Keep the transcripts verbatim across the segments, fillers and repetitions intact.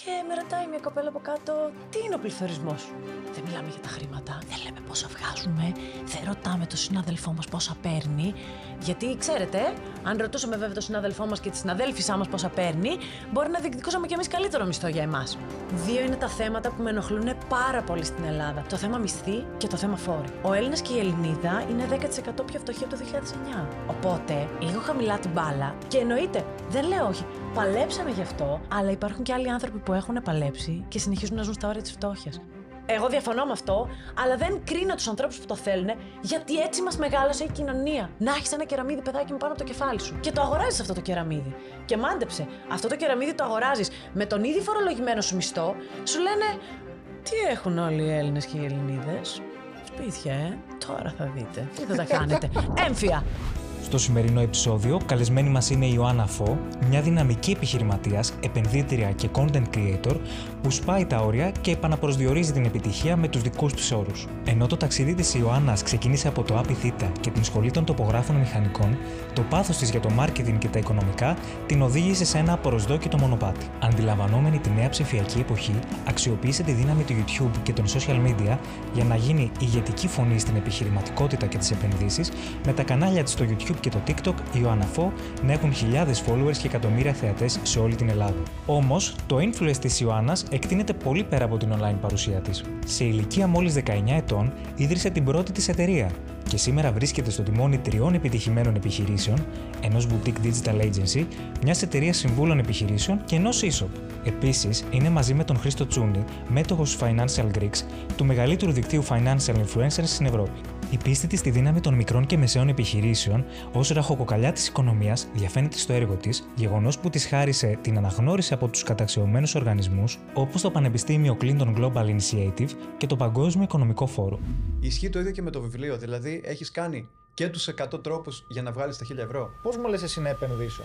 Και με ρωτάει μια κοπέλα από κάτω, τι είναι ο πληθωρισμός? Δεν μιλάμε για τα χρήματα, δεν λέμε πόσα βγάζουμε, δεν ρωτάμε τον συνάδελφό μας πόσα παίρνει. Γιατί ξέρετε, αν ρωτούσαμε βέβαια τον συνάδελφό μας και τη συναδέλφισά μας πόσα παίρνει, μπορεί να διεκδικούσαμε κι εμείς καλύτερο μισθό για εμάς. Δύο είναι τα θέματα που με ενοχλούν πάρα πολύ στην Ελλάδα: το θέμα μισθή και το θέμα φόροι. Ο Έλληνας και η Ελληνίδα είναι δέκα τοις εκατό πιο φτωχοί από το δύο χιλιάδες εννιά. Οπότε, λίγο χαμηλά την μπάλα, και εννοείται, δεν λέω όχι. Παλέψαμε γι' αυτό, αλλά υπάρχουν και άλλοι άνθρωποι που έχουν παλέψει και συνεχίζουν να ζουν στα όρια της φτώχειας. Εγώ διαφωνώ με αυτό, αλλά δεν κρίνω τους ανθρώπους που το θέλουν, γιατί έτσι μας μεγάλωσε η κοινωνία. Να έχεις ένα κεραμίδι, παιδάκι μου, πάνω από το κεφάλι σου. Και το αγοράζεις αυτό το κεραμίδι. Και μάντεψε, αυτό το κεραμίδι το αγοράζεις με τον ήδη φορολογημένο σου μισθό, σου λένε τι έχουν όλοι οι Έλληνες και οι Ελληνίδες? Σπίτια, ε. Τώρα θα δείτε. Τι θα τα κάνετε. Έμφυα. Στο σημερινό επεισόδιο, καλεσμένη μας είναι η Ιωάννα Φω, μια δυναμική επιχειρηματίας, επενδύτρια και content creator που σπάει τα όρια και επαναπροσδιορίζει την επιτυχία με τους δικούς τους όρους. Ενώ το ταξίδι της Ιωάννας ξεκίνησε από το Appy Theta και την σχολή των τοπογράφων μηχανικών, το πάθος της για το marketing και τα οικονομικά την οδήγησε σε ένα απροσδόκητο μονοπάτι. Αντιλαμβανόμενη τη νέα ψηφιακή εποχή, αξιοποίησε τη δύναμη του YouTube και των social media για να γίνει ηγετική φωνή στην επιχειρηματικότητα και τις επενδύσεις, με τα κανάλια της στο YouTube και το TikTok, η Ιωάννα Φω να έχουν χιλιάδες followers και εκατομμύρια θεατές σε όλη την Ελλάδα. Όμως, το influence της Ιωάννας εκτείνεται πολύ πέρα από την online παρουσία της. Σε ηλικία μόλις δεκαεννιά ετών, ίδρυσε την πρώτη της εταιρεία και σήμερα βρίσκεται στο τιμόνι τριών επιτυχημένων επιχειρήσεων, ενός boutique digital agency, μιας εταιρείας συμβούλων επιχειρήσεων και ενός e-shop. Επίσης, είναι μαζί με τον Χρήστο Τσούνη, μέτοχος Financial Greeks, του μεγαλύτερου δικτύου financial influencers στην Ευρώπη. Η πίστη της στη δύναμη των μικρών και μεσαίων επιχειρήσεων ως ραχοκοκαλιά της οικονομίας διαφαίνεται στο έργο της, γεγονός που της χάρισε την αναγνώριση από τους καταξιωμένους οργανισμούς όπως το Πανεπιστήμιο Clinton Global Initiative και το Παγκόσμιο Οικονομικό Φόρουμ. Ισχύει το ίδιο και με το βιβλίο, δηλαδή έχεις κάνει και τους εκατό τρόπους για να βγάλεις τα χίλια ευρώ. Πώς μου λες εσύ να επενδύσω?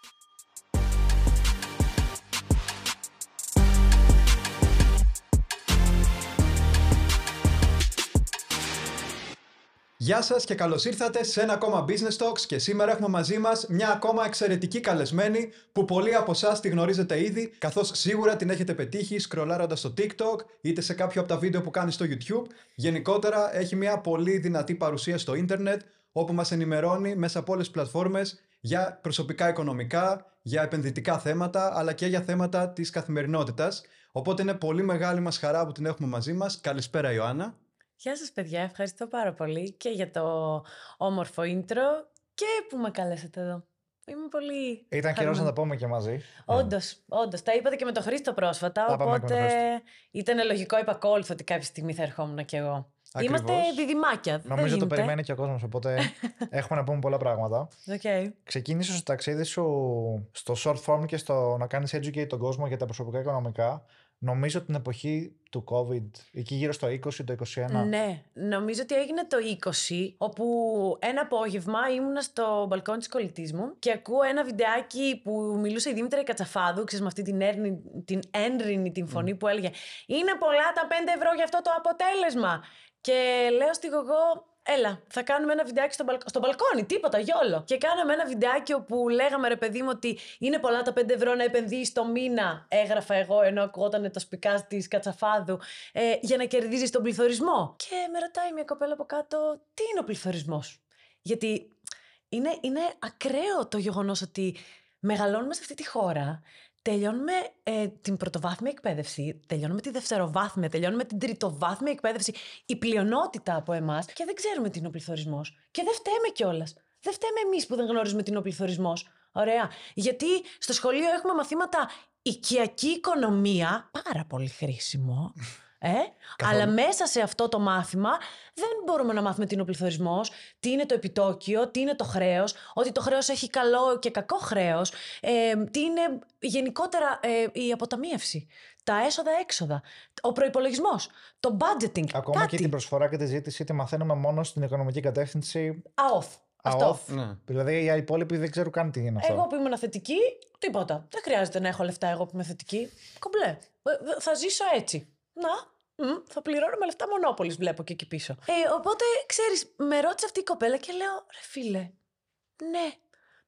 Γεια σας και καλώς ήρθατε σε ένα ακόμα Business Talks και σήμερα έχουμε μαζί μας μια ακόμα εξαιρετική καλεσμένη που πολλοί από εσάς τη γνωρίζετε ήδη, καθώς σίγουρα την έχετε πετύχει σκρολάροντας στο TikTok είτε σε κάποιο από τα βίντεο που κάνει στο YouTube. Γενικότερα έχει μια πολύ δυνατή παρουσία στο ίντερνετ, όπου μας ενημερώνει μέσα από όλες τις πλατφόρμες για προσωπικά οικονομικά, για επενδυτικά θέματα, αλλά και για θέματα της καθημερινότητας. Οπότε είναι πολύ μεγάλη μας χαρά που την έχουμε μαζί μας. Καλησπέρα Ιωάννα. Γεια σας παιδιά, ευχαριστώ πάρα πολύ και για το όμορφο intro και που με καλέσατε εδώ. Είμαι πολύ Ήταν καιρός να τα πούμε και μαζί. Όντως, όντως. Τα είπατε και με τον Χρήστο πρόσφατα, Τα οπότε ήταν λογικό επακόλουθο ότι κάποια στιγμή θα ερχόμουν κι εγώ. Ακριβώς. Είμαστε διδυμάκια. Νομίζω το περιμένει και ο κόσμος, οπότε έχουμε να πούμε πολλά πράγματα. Okay. Ξεκίνησε το ταξίδι σου στο short form και στο να κάνεις educate τον κόσμο για τα προσωπικά οικονομικά. Νομίζω την εποχή του COVID, εκεί γύρω στο είκοσι, το είκοσι ένα. Ναι, νομίζω ότι έγινε το είκοσι, όπου ένα απόγευμα ήμουνα στο μπαλκόνι της κολλητής μου και ακούω ένα βιντεάκι που μιλούσε η Δήμητρα η Κατσαφάδου, ξέρεις, με αυτή την, έρνη, την ένρινη την φωνή mm. που έλεγε «Είναι πολλά τα πέντε ευρώ για αυτό το αποτέλεσμα». Και λέω στη γογό, έλα, θα κάνουμε ένα βιντεάκι στο, μπαλκ... στο μπαλκόνι, τίποτα, γιόλο. Και κάναμε ένα βιντεάκι όπου λέγαμε ρε παιδί μου ότι είναι πολλά τα πέντε ευρώ να επενδύεις το μήνα. Έγραφα εγώ ενώ ακουγόταν το σπικάζ της Κατσαφάδου ε, για να κερδίζεις τον πληθωρισμό. Και με ρωτάει μια κοπέλα από κάτω, τι είναι ο πληθωρισμός? Γιατί είναι, είναι ακραίο το γεγονός ότι μεγαλώνουμε σε αυτή τη χώρα. Τελειώνουμε ε, την πρωτοβάθμια εκπαίδευση, τελειώνουμε τη δευτεροβάθμια, τελειώνουμε την τριτοβάθμια εκπαίδευση. Η πλειονότητα από εμάς και δεν ξέρουμε τι είναι ο πληθωρισμός. Και δεν φταίμε κιόλας. Δεν φταίμε εμείς που δεν γνωρίζουμε τι είναι ο πληθωρισμός. Ωραία. Γιατί στο σχολείο έχουμε μαθήματα οικιακή οικονομία, πάρα πολύ χρήσιμο. Ε? Αλλά μέσα σε αυτό το μάθημα δεν μπορούμε να μάθουμε τι είναι ο πληθωρισμός, τι είναι το επιτόκιο, τι είναι το χρέος, ότι το χρέος έχει καλό και κακό χρέος, ε, τι είναι γενικότερα ε, η αποταμίευση, τα έσοδα-έξοδα, ο προϋπολογισμός, το budgeting. Ακόμα κάτι. Και την προσφορά και τη ζήτηση τη μαθαίνουμε μόνο στην οικονομική κατεύθυνση. ΑΟΦ. Αυτό. Ναι. Δηλαδή οι υπόλοιποι δεν ξέρουν καν τι είναι αυτό. Εγώ που ήμουν θετική, τίποτα. Δεν χρειάζεται να έχω λεφτά εγώ που είμαι θετική. Κομπλέ. Θα ζήσω έτσι. Να, μ, θα πληρώνω με λεφτά Μονόπολης, βλέπω και εκεί πίσω. Ε, οπότε, ξέρεις, με ρώτησε αυτή η κοπέλα και λέω, ρε φίλε, ναι,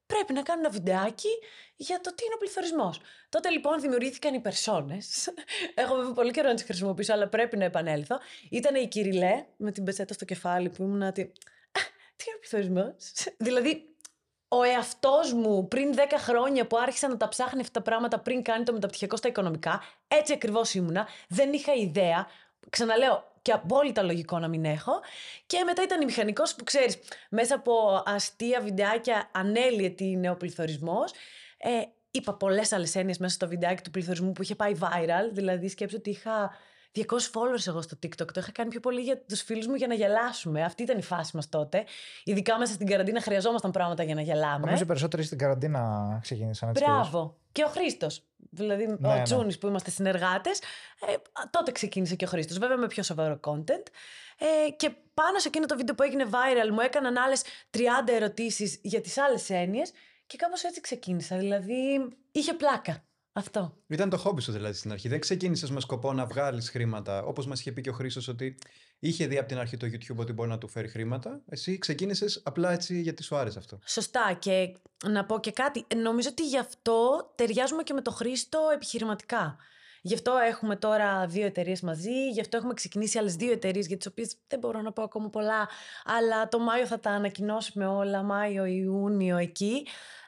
πρέπει να κάνω ένα βιντεάκι για το τι είναι ο πληθωρισμός. Τότε λοιπόν δημιουργήθηκαν οι περσόνες. Έχω βέβαια πολύ καιρό να τις χρησιμοποιήσω, αλλά πρέπει να επανέλθω. Ήταν η Κυριλέ με την πετσέτα στο κεφάλι που ήμουν ότι. Τι είναι ο πληθωρισμός? Δηλαδή, ο εαυτός μου πριν δέκα χρόνια που άρχισα να τα ψάχνει αυτά τα πράγματα πριν κάνει το μεταπτυχιακό στα οικονομικά, έτσι ακριβώς ήμουνα. Δεν είχα ιδέα. Ξαναλέω, και απόλυτα λογικό να μην έχω. Και μετά ήταν η μηχανικός που ξέρεις, μέσα από αστεία βιντεάκια ανέλυε τι είναι ο πληθωρισμός. Ε, είπα πολλές άλλες έννοιες μέσα στο βιντεάκι του πληθωρισμού που είχε πάει viral. Δηλαδή, σκέψου ότι είχα διακόσιους followers εγώ στο TikTok. Το είχα κάνει πιο πολύ για τους φίλους μου για να γελάσουμε. Αυτή ήταν η φάση μας τότε. Ειδικά μέσα στην καραντίνα χρειαζόμασταν πράγματα για να γελάμε. Νομίζω περισσότεροι στην καραντίνα ξεκίνησαν έτσι. Μπράβο. Και ο Χρήστος. Δηλαδή, ναι, ο Τσούνης ναι. που είμαστε συνεργάτες. Ε, τότε ξεκίνησε και ο Χρήστος. Βέβαια με πιο σοβαρό content. Ε, και πάνω σε εκείνο το βίντεο που έγινε viral μου έκαναν άλλες τριάντα ερωτήσεις για τις άλλες έννοιες. Και κάπως έτσι ξεκίνησα. Δηλαδή, είχε πλάκα. Αυτό. Ήταν το χόμπι σου δηλαδή στην αρχή. Δεν ξεκίνησες με σκοπό να βγάλεις χρήματα. Όπως μας είχε πει και ο Χρήστος ότι είχε δει από την αρχή το YouTube ότι μπορεί να του φέρει χρήματα. Εσύ ξεκίνησες απλά έτσι γιατί σου άρεσε αυτό. Σωστά. Και να πω και κάτι. Νομίζω ότι γι' αυτό ταιριάζουμε και με το Χρήστο επιχειρηματικά. Γι' αυτό έχουμε τώρα δύο εταιρείες μαζί, γι' αυτό έχουμε ξεκινήσει άλλες δύο εταιρείες για τις οποίες δεν μπορώ να πω ακόμα πολλά, αλλά το Μάιο θα τα ανακοινώσουμε όλα, Μάιο, Ιούνιο εκεί.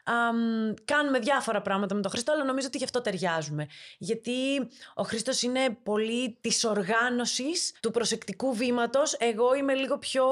Um, κάνουμε διάφορα πράγματα με τον Χρήστο, αλλά νομίζω ότι γι' αυτό ταιριάζουμε. Γιατί ο Χρήστος είναι πολύ της οργάνωσης, του προσεκτικού βήματος. Εγώ είμαι λίγο πιο.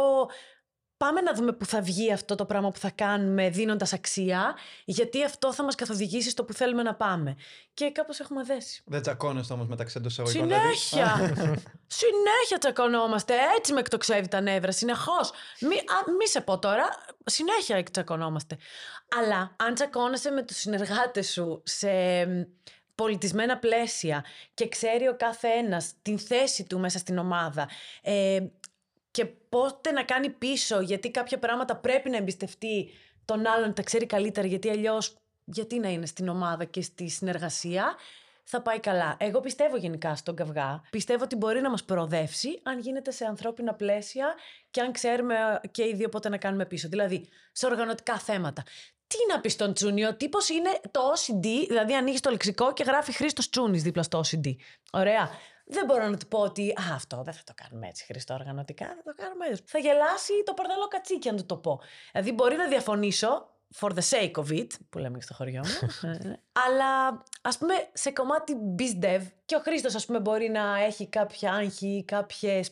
Πάμε να δούμε που θα βγει αυτό το πράγμα που θα κάνουμε δίνοντας αξία, γιατί αυτό θα μας καθοδηγήσει στο που θέλουμε να πάμε. Και κάπως έχουμε δέσει. Δεν τσακώνεστε όμως μεταξύ εντός εισαγωγικών. Συνέχεια! Συνέχεια τσακωνόμαστε. Έτσι με εκτοξεύει τα νεύρα. Συνεχώς. Μη, α, μη σε πω τώρα. Συνέχεια τσακωνόμαστε. Αλλά αν τσακώνεσαι με τους συνεργάτες σου σε πολιτισμένα πλαίσια και ξέρει ο κάθε ένας την θέση του μέσα στην ομάδα. Ε, Και πότε να κάνει πίσω, γιατί κάποια πράγματα πρέπει να εμπιστευτεί τον άλλον, τα ξέρει καλύτερα, γιατί αλλιώς γιατί να είναι στην ομάδα και στη συνεργασία, θα πάει καλά. Εγώ πιστεύω γενικά στον καυγά. Πιστεύω ότι μπορεί να μας προοδεύσει αν γίνεται σε ανθρώπινα πλαίσια και αν ξέρουμε και οι δύο πότε να κάνουμε πίσω. Δηλαδή, σε οργανωτικά θέματα. Τι να πει στον Τσούνι, ο τύπος είναι το ο σι ντι, δηλαδή ανοίγει το λεξικό και γράφει Χρήστος Τσούνης δίπλα στο ο σι ντι. Ωραία. Δεν μπορώ να του πω ότι α, αυτό δεν θα το κάνουμε έτσι Χρήστο οργανωτικά, θα το κάνουμε έτσι. Θα γελάσει το παρδαλό κατσίκι αν του το πω. Δηλαδή μπορεί να διαφωνήσω, for the sake of it, που λέμε και στο χωριό μου, αλλά ας πούμε σε κομμάτι biz dev και ο Χρήστος ας πούμε μπορεί να έχει κάποια άγχη, κάποιες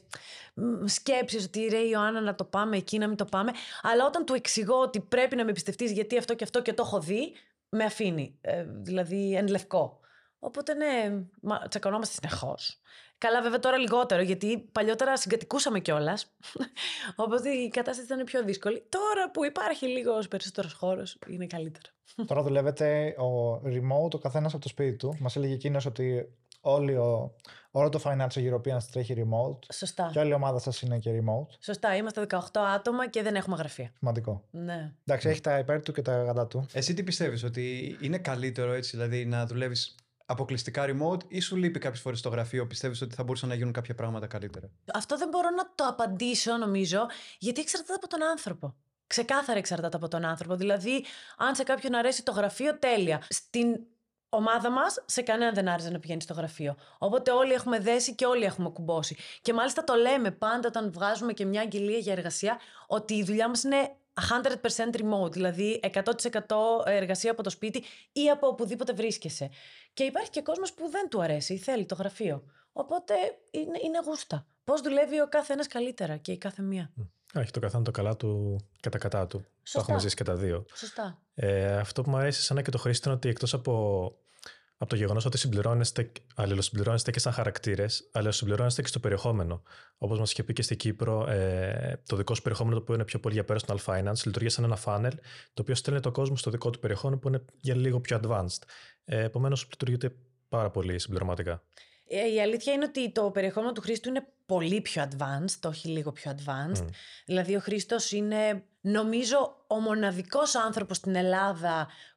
σκέψεις ότι ρε Ιωάννα να το πάμε εκεί, να μην το πάμε, αλλά όταν του εξηγώ ότι πρέπει να με εμπιστευτείς γιατί αυτό και αυτό και το έχω δει, με αφήνει, ε, δηλαδή εν λευκό. Οπότε ναι, τσακωνόμαστε συνεχώς. Καλά, βέβαια τώρα λιγότερο, γιατί παλιότερα συγκατοικούσαμε κιόλας. Οπότε η κατάσταση ήταν πιο δύσκολη. Τώρα που υπάρχει λίγος περισσότερος χώρος, είναι καλύτερο. Τώρα δουλεύετε ο remote, ο καθένας από το σπίτι του. Μας έλεγε εκείνος ότι όλη ο, όλο το Financial Europeans τρέχει remote. Σωστά. Και όλη η ομάδα σας είναι και remote. Σωστά, είμαστε δεκαοκτώ άτομα και δεν έχουμε γραφεία. Σημαντικό. Ναι. Εντάξει, έχει τα υπέρ του και τα κατά του. Εσύ τι πιστεύεις, ότι είναι καλύτερο έτσι, δηλαδή να δουλεύεις αποκλειστικά remote ή σου λείπει κάποιες φορές στο γραφείο, πιστεύεις ότι θα μπορούσαν να γίνουν κάποια πράγματα καλύτερα? Αυτό δεν μπορώ να το απαντήσω νομίζω, γιατί εξαρτάται από τον άνθρωπο. Ξεκάθαρα εξαρτάται από τον άνθρωπο. Δηλαδή, αν σε κάποιον αρέσει το γραφείο, τέλεια. Στην ομάδα μας, σε κανέναν δεν άρεσε να πηγαίνει στο γραφείο. Οπότε όλοι έχουμε δέσει και όλοι έχουμε κουμπώσει. Και μάλιστα το λέμε πάντα όταν βγάζουμε και μια αγγελία για εργασία, ότι η δουλειά μας είναι εκατό τοις εκατό remote, δηλαδή εκατό τοις εκατό εργασία από το σπίτι ή από οπουδήποτε βρίσκεσαι. Και υπάρχει και κόσμος που δεν του αρέσει ή θέλει το γραφείο. Οπότε είναι, είναι γούστα. Πώς δουλεύει ο κάθε ένας καλύτερα και η κάθε μία. Έχει το καθένα το καλά του και τα κατά του. Σωστά. Το έχουμε ζήσει και τα δύο. Σωστά. Ε, αυτό που μου αρέσει σαν και το Χρήστο είναι ότι εκτός από, από το γεγονός ότι συμπληρώνεστε, αλληλοσυμπληρώνεστε και σαν χαρακτήρες, αλληλοσυμπληρώνεστε και στο περιεχόμενο. Όπως μας είχε πει και στην Κύπρο, ε, το δικό σου περιεχόμενο, το οποίο είναι πιο πολύ για personal finance, λειτουργεί σαν ένα funnel, το οποίο στέλνει το κόσμο στο δικό του περιεχόμενο που είναι για λίγο πιο advanced. Ε, επομένως, λειτουργείται πάρα πολύ συμπληρωματικά. Η αλήθεια είναι ότι το περιεχόμενο του Χρήστου είναι πολύ πιο advanced, όχι λίγο πιο advanced. Mm. Δηλαδή ο Χρήστος είναι, νομίζω, ο μοναδικός άνθρωπος στην Ελλάδα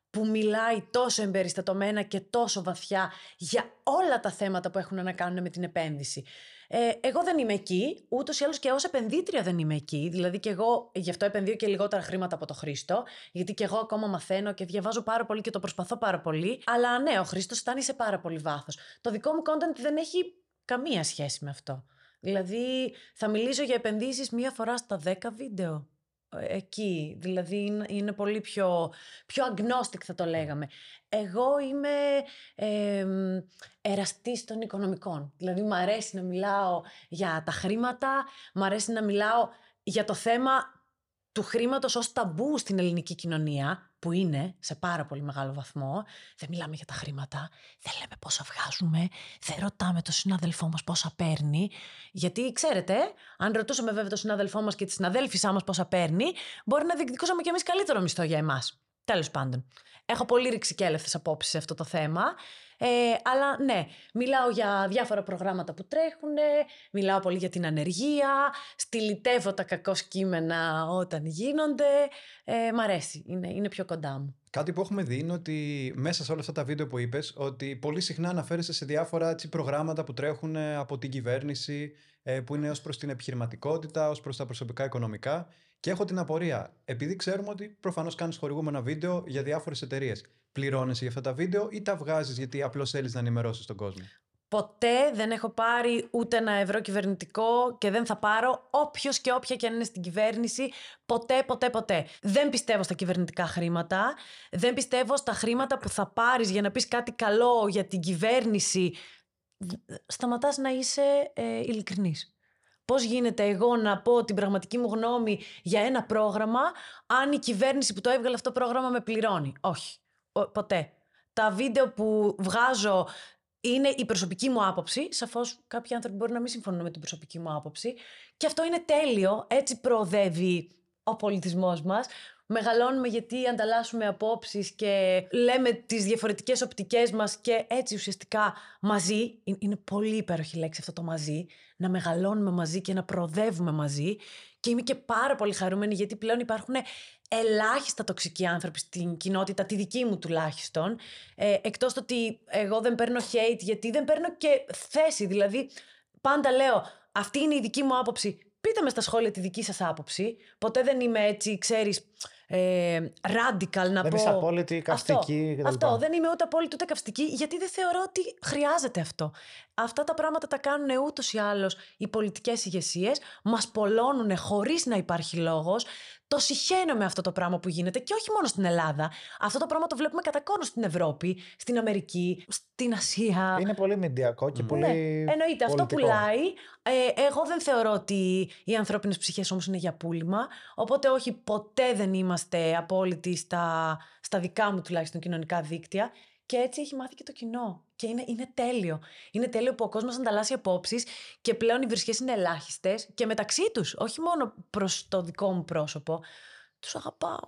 που μιλάει τόσο εμπεριστατωμένα και τόσο βαθιά για όλα τα θέματα που έχουν να κάνουν με την επένδυση. Ε, εγώ δεν είμαι εκεί, ούτως ή άλλως και ως επενδύτρια δεν είμαι εκεί. Δηλαδή και εγώ γι' αυτό επενδύω και λιγότερα χρήματα από το Χρήστο, γιατί και εγώ ακόμα μαθαίνω και διαβάζω πάρα πολύ και το προσπαθώ πάρα πολύ. Αλλά ναι, ο Χρήστος φτάνει σε πάρα πολύ βάθος. Το δικό μου content δεν έχει καμία σχέση με αυτό. Δηλαδή θα μιλήσω για επενδύσεις μία φορά στα δέκα βίντεο. Εκεί, δηλαδή είναι, είναι πολύ πιο, πιο agnostic θα το λέγαμε. Εγώ είμαι ε, εραστής των οικονομικών. Δηλαδή μου αρέσει να μιλάω για τα χρήματα, μου αρέσει να μιλάω για το θέμα του χρήματος ως ταμπού στην ελληνική κοινωνία, που είναι σε πάρα πολύ μεγάλο βαθμό. Δεν μιλάμε για τα χρήματα, δεν λέμε πόσα βγάζουμε, δεν ρωτάμε τον συνάδελφό μας πόσα παίρνει. Γιατί ξέρετε, αν ρωτούσαμε βέβαια τον συνάδελφό μας και τη συναδέλφισά μας πόσα παίρνει, μπορεί να διεκδικούσαμε κι εμείς καλύτερο μισθό για εμάς. Τέλος πάντων. Έχω πολύ ρηξικέλευτες απόψεις σε αυτό το θέμα. Ε, αλλά ναι, μιλάω για διάφορα προγράμματα που τρέχουν, μιλάω πολύ για την ανεργία, στυλιτεύω τα κακό κείμενα όταν γίνονται. Ε, μ' αρέσει, είναι, είναι πιο κοντά μου. Κάτι που έχουμε δει είναι ότι μέσα σε όλα αυτά τα βίντεο που είπες, ότι πολύ συχνά αναφέρεσαι σε διάφορα έτσι, προγράμματα που τρέχουν από την κυβέρνηση, που είναι ως προς την επιχειρηματικότητα, ως προς τα προσωπικά οικονομικά. Και έχω την απορία, επειδή ξέρουμε ότι προφανώς κάνεις χορηγούμενα βίντεο για διάφορες εταιρείες. Πληρώνεσαι για αυτά τα βίντεο ή τα βγάζεις γιατί απλώς θέλεις να ενημερώσεις τον κόσμο? Ποτέ δεν έχω πάρει ούτε ένα ευρώ κυβερνητικό και δεν θα πάρω, όποιος και όποια και αν είναι στην κυβέρνηση. Ποτέ, ποτέ, ποτέ. Δεν πιστεύω στα κυβερνητικά χρήματα. Δεν πιστεύω στα χρήματα που θα πάρεις για να πεις κάτι καλό για την κυβέρνηση. Σταματάς να είσαι ε, ειλικρινής. Πώς γίνεται εγώ να πω την πραγματική μου γνώμη για ένα πρόγραμμα, αν η κυβέρνηση που το έβγαλε αυτό το πρόγραμμα με πληρώνει? Όχι. Ποτέ. Τα βίντεο που βγάζω είναι η προσωπική μου άποψη. Σαφώς κάποιοι άνθρωποι μπορεί να μην συμφωνούν με την προσωπική μου άποψη. Και αυτό είναι τέλειο. Έτσι προοδεύει ο πολιτισμός μας. Μεγαλώνουμε γιατί ανταλλάσσουμε απόψεις και λέμε τις διαφορετικές οπτικές μας και έτσι ουσιαστικά μαζί, είναι πολύ υπέροχη λέξη αυτό το μαζί, να μεγαλώνουμε μαζί και να προοδεύουμε μαζί. Και είμαι και πάρα πολύ χαρούμενη γιατί πλέον υπάρχουν ελάχιστα τοξικοί άνθρωποι στην κοινότητα, τη δική μου τουλάχιστον. Ε, εκτός το ότι εγώ δεν παίρνω hate, γιατί δεν παίρνω και θέση. Δηλαδή, πάντα λέω, αυτή είναι η δική μου άποψη. Πείτε με στα σχόλια τη δική σας άποψη. Ποτέ δεν είμαι έτσι, ξέρεις, ε, radical να δεν πω. είσαι απόλυτη, καυστική κτλ. Αυτό, δεν είμαι ούτε απόλυτη ούτε καυστική, γιατί δεν θεωρώ ότι χρειάζεται αυτό. Αυτά τα πράγματα τα κάνουν ούτως ή άλλως οι πολιτικές ηγεσίες. Μας πολλώνουν χωρίς να υπάρχει λόγος. Το συχαίνω με αυτό το πράγμα που γίνεται και όχι μόνο στην Ελλάδα. Αυτό το πράγμα το βλέπουμε κατά κόρον στην Ευρώπη, στην Αμερική, στην Ασία. Είναι πολύ μηντιακό και ναι, πολύ. εννοείται, πολιτικό. αυτό πουλάει. Ε, εγώ δεν θεωρώ ότι οι ανθρώπινες ψυχές όμως είναι για πούλημα. Οπότε όχι, ποτέ δεν είμαστε απόλυτοι στα, στα δικά μου τουλάχιστον κοινωνικά δίκτυα. Και έτσι έχει μάθει και το κοινό. Και είναι, είναι τέλειο. Είναι τέλειο που ο κόσμος ανταλλάσσει απόψεις και πλέον οι βρισχές είναι ελάχιστες και μεταξύ τους, όχι μόνο προς το δικό μου πρόσωπο. Τους αγαπάω.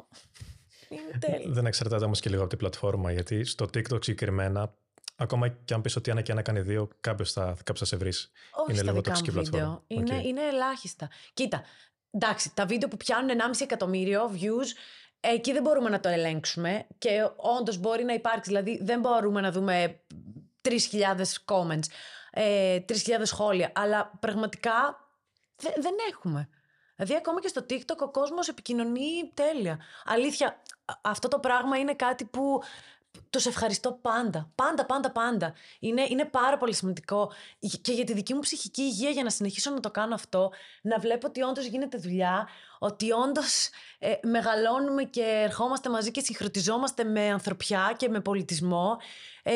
Είναι τέλειο. Δεν εξαρτάται όμως και λίγο από την πλατφόρμα, γιατί στο TikTok συγκεκριμένα, ακόμα και αν πεις ότι ένα και ένα κάνει δύο, κάποιος θα, κάποιος θα σε βρει. Όχι είναι στα λίγο δικά τοξική μου βίντεο. πλατφόρμα. Είναι, Okay. είναι ελάχιστα. Κοίτα, εντάξει, τα βίντεο που πιάνουν ενάμιση εκατομμύριο views, εκεί δεν μπορούμε να το ελέγξουμε και όντως μπορεί να υπάρξει. Δηλαδή δεν μπορούμε να δούμε τρεις χιλιάδες comments, ε, τρεις χιλιάδες σχόλια, αλλά πραγματικά δε, δεν έχουμε. Δηλαδή ακόμα και στο TikTok ο κόσμος επικοινωνεί τέλεια. Αλήθεια, αυτό το πράγμα είναι κάτι που τους ευχαριστώ πάντα. Πάντα, πάντα, πάντα. Είναι, είναι πάρα πολύ σημαντικό και για τη δική μου ψυχική υγεία, για να συνεχίσω να το κάνω αυτό, να βλέπω ότι όντως γίνεται δουλειά, ότι όντως ε, μεγαλώνουμε και ερχόμαστε μαζί και συγχρονιζόμαστε με ανθρωπιά και με πολιτισμό. Ε,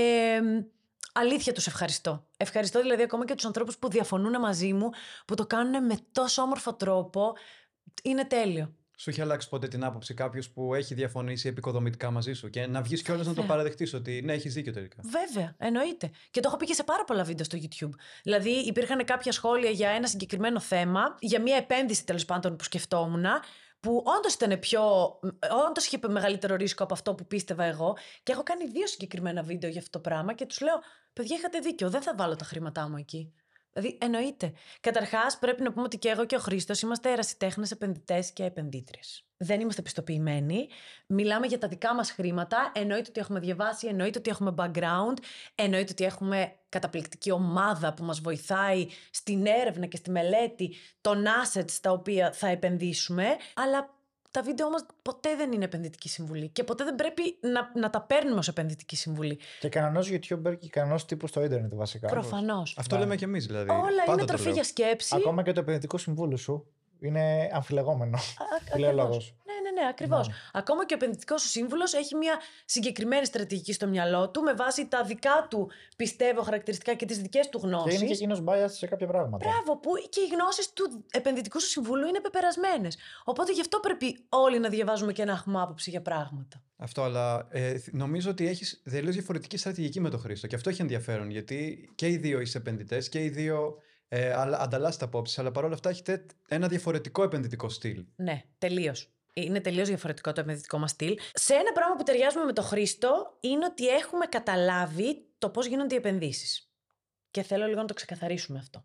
αλήθεια τους ευχαριστώ. Ευχαριστώ δηλαδή ακόμα και τους ανθρώπους που διαφωνούν μαζί μου, που το κάνουν με τόσο όμορφο τρόπο. Είναι τέλειο. Σου έχει αλλάξει ποτέ την άποψη κάποιος που έχει διαφωνήσει επικοδομητικά μαζί σου και να βγεις κιόλας να το παραδεχτείς ότι ναι, έχεις δίκιο τελικά? Βέβαια, εννοείται. Και το έχω πει και σε πάρα πολλά βίντεο στο YouTube. Δηλαδή, υπήρχαν κάποια σχόλια για ένα συγκεκριμένο θέμα, για μια επένδυση τέλος πάντων που σκεφτόμουν, που όντως ήταν πιο. Όντως είχε μεγαλύτερο ρίσκο από αυτό που πίστευα εγώ. Και έχω κάνει δύο συγκεκριμένα βίντεο για αυτό το πράγμα και τους λέω: παιδιά, είχατε δίκιο, δεν θα βάλω τα χρήματά μου εκεί. Δηλαδή, εννοείται. Καταρχάς, πρέπει να πούμε ότι και εγώ και ο Χρήστος είμαστε ερασιτέχνες επενδυτές και επενδύτριες. δεν είμαστε πιστοποιημένοι. Μιλάμε για τα δικά μας χρήματα. Εννοείται ότι έχουμε διαβάσει, εννοείται ότι έχουμε background, εννοείται ότι έχουμε καταπληκτική ομάδα που μας βοηθάει στην έρευνα και στη μελέτη των assets τα οποία θα επενδύσουμε. Αλλά τα βίντεο μας ποτέ δεν είναι επενδυτική συμβουλή και ποτέ δεν πρέπει να, να τα παίρνουμε ως επενδυτική συμβουλή. Και κανένας YouTuber και κανένας τύπου στο ίντερνετ βασικά. Προφανώς. Αυτό Ναι. λέμε κι εμείς δηλαδή. Όλα Πάντα είναι το τροφή λέω. για σκέψη. Ακόμα και το επενδυτικό συμβούλιο σου είναι αμφιλεγόμενο. Α, Που λέει ο ακριβώς. λόγος. Ναι, ναι, ναι, ακριβώς. Ναι. Ακόμα και ο επενδυτικός σου σύμβουλος έχει μια συγκεκριμένη στρατηγική στο μυαλό του με βάση τα δικά του, πιστεύω, χαρακτηριστικά και τις δικές του γνώσεις. Και είναι και εκείνος biased σε κάποια πράγματα. Μπράβο, που και οι γνώσεις του επενδυτικού σου συμβούλου είναι πεπερασμένες. Οπότε γι' αυτό πρέπει όλοι να διαβάζουμε και να έχουμε άποψη για πράγματα. Αυτό, αλλά ε, νομίζω ότι έχεις τελείως διαφορετική στρατηγική με τον Χρήστο. Και αυτό έχει ενδιαφέρον, γιατί και οι δύο είστε επενδυτές και οι δύο ε, ανταλλάσσετε απόψεις, αλλά παρόλα αυτά έχετε ένα διαφορετικό επενδυτικό στυλ. Ναι, τελείως. Είναι τελείως διαφορετικό το επενδυτικό μας στυλ. Σε ένα πράγμα που ταιριάζουμε με τον Χρήστο είναι ότι έχουμε καταλάβει το πώς γίνονται οι επενδύσεις. Και θέλω λίγο να το ξεκαθαρίσουμε αυτό.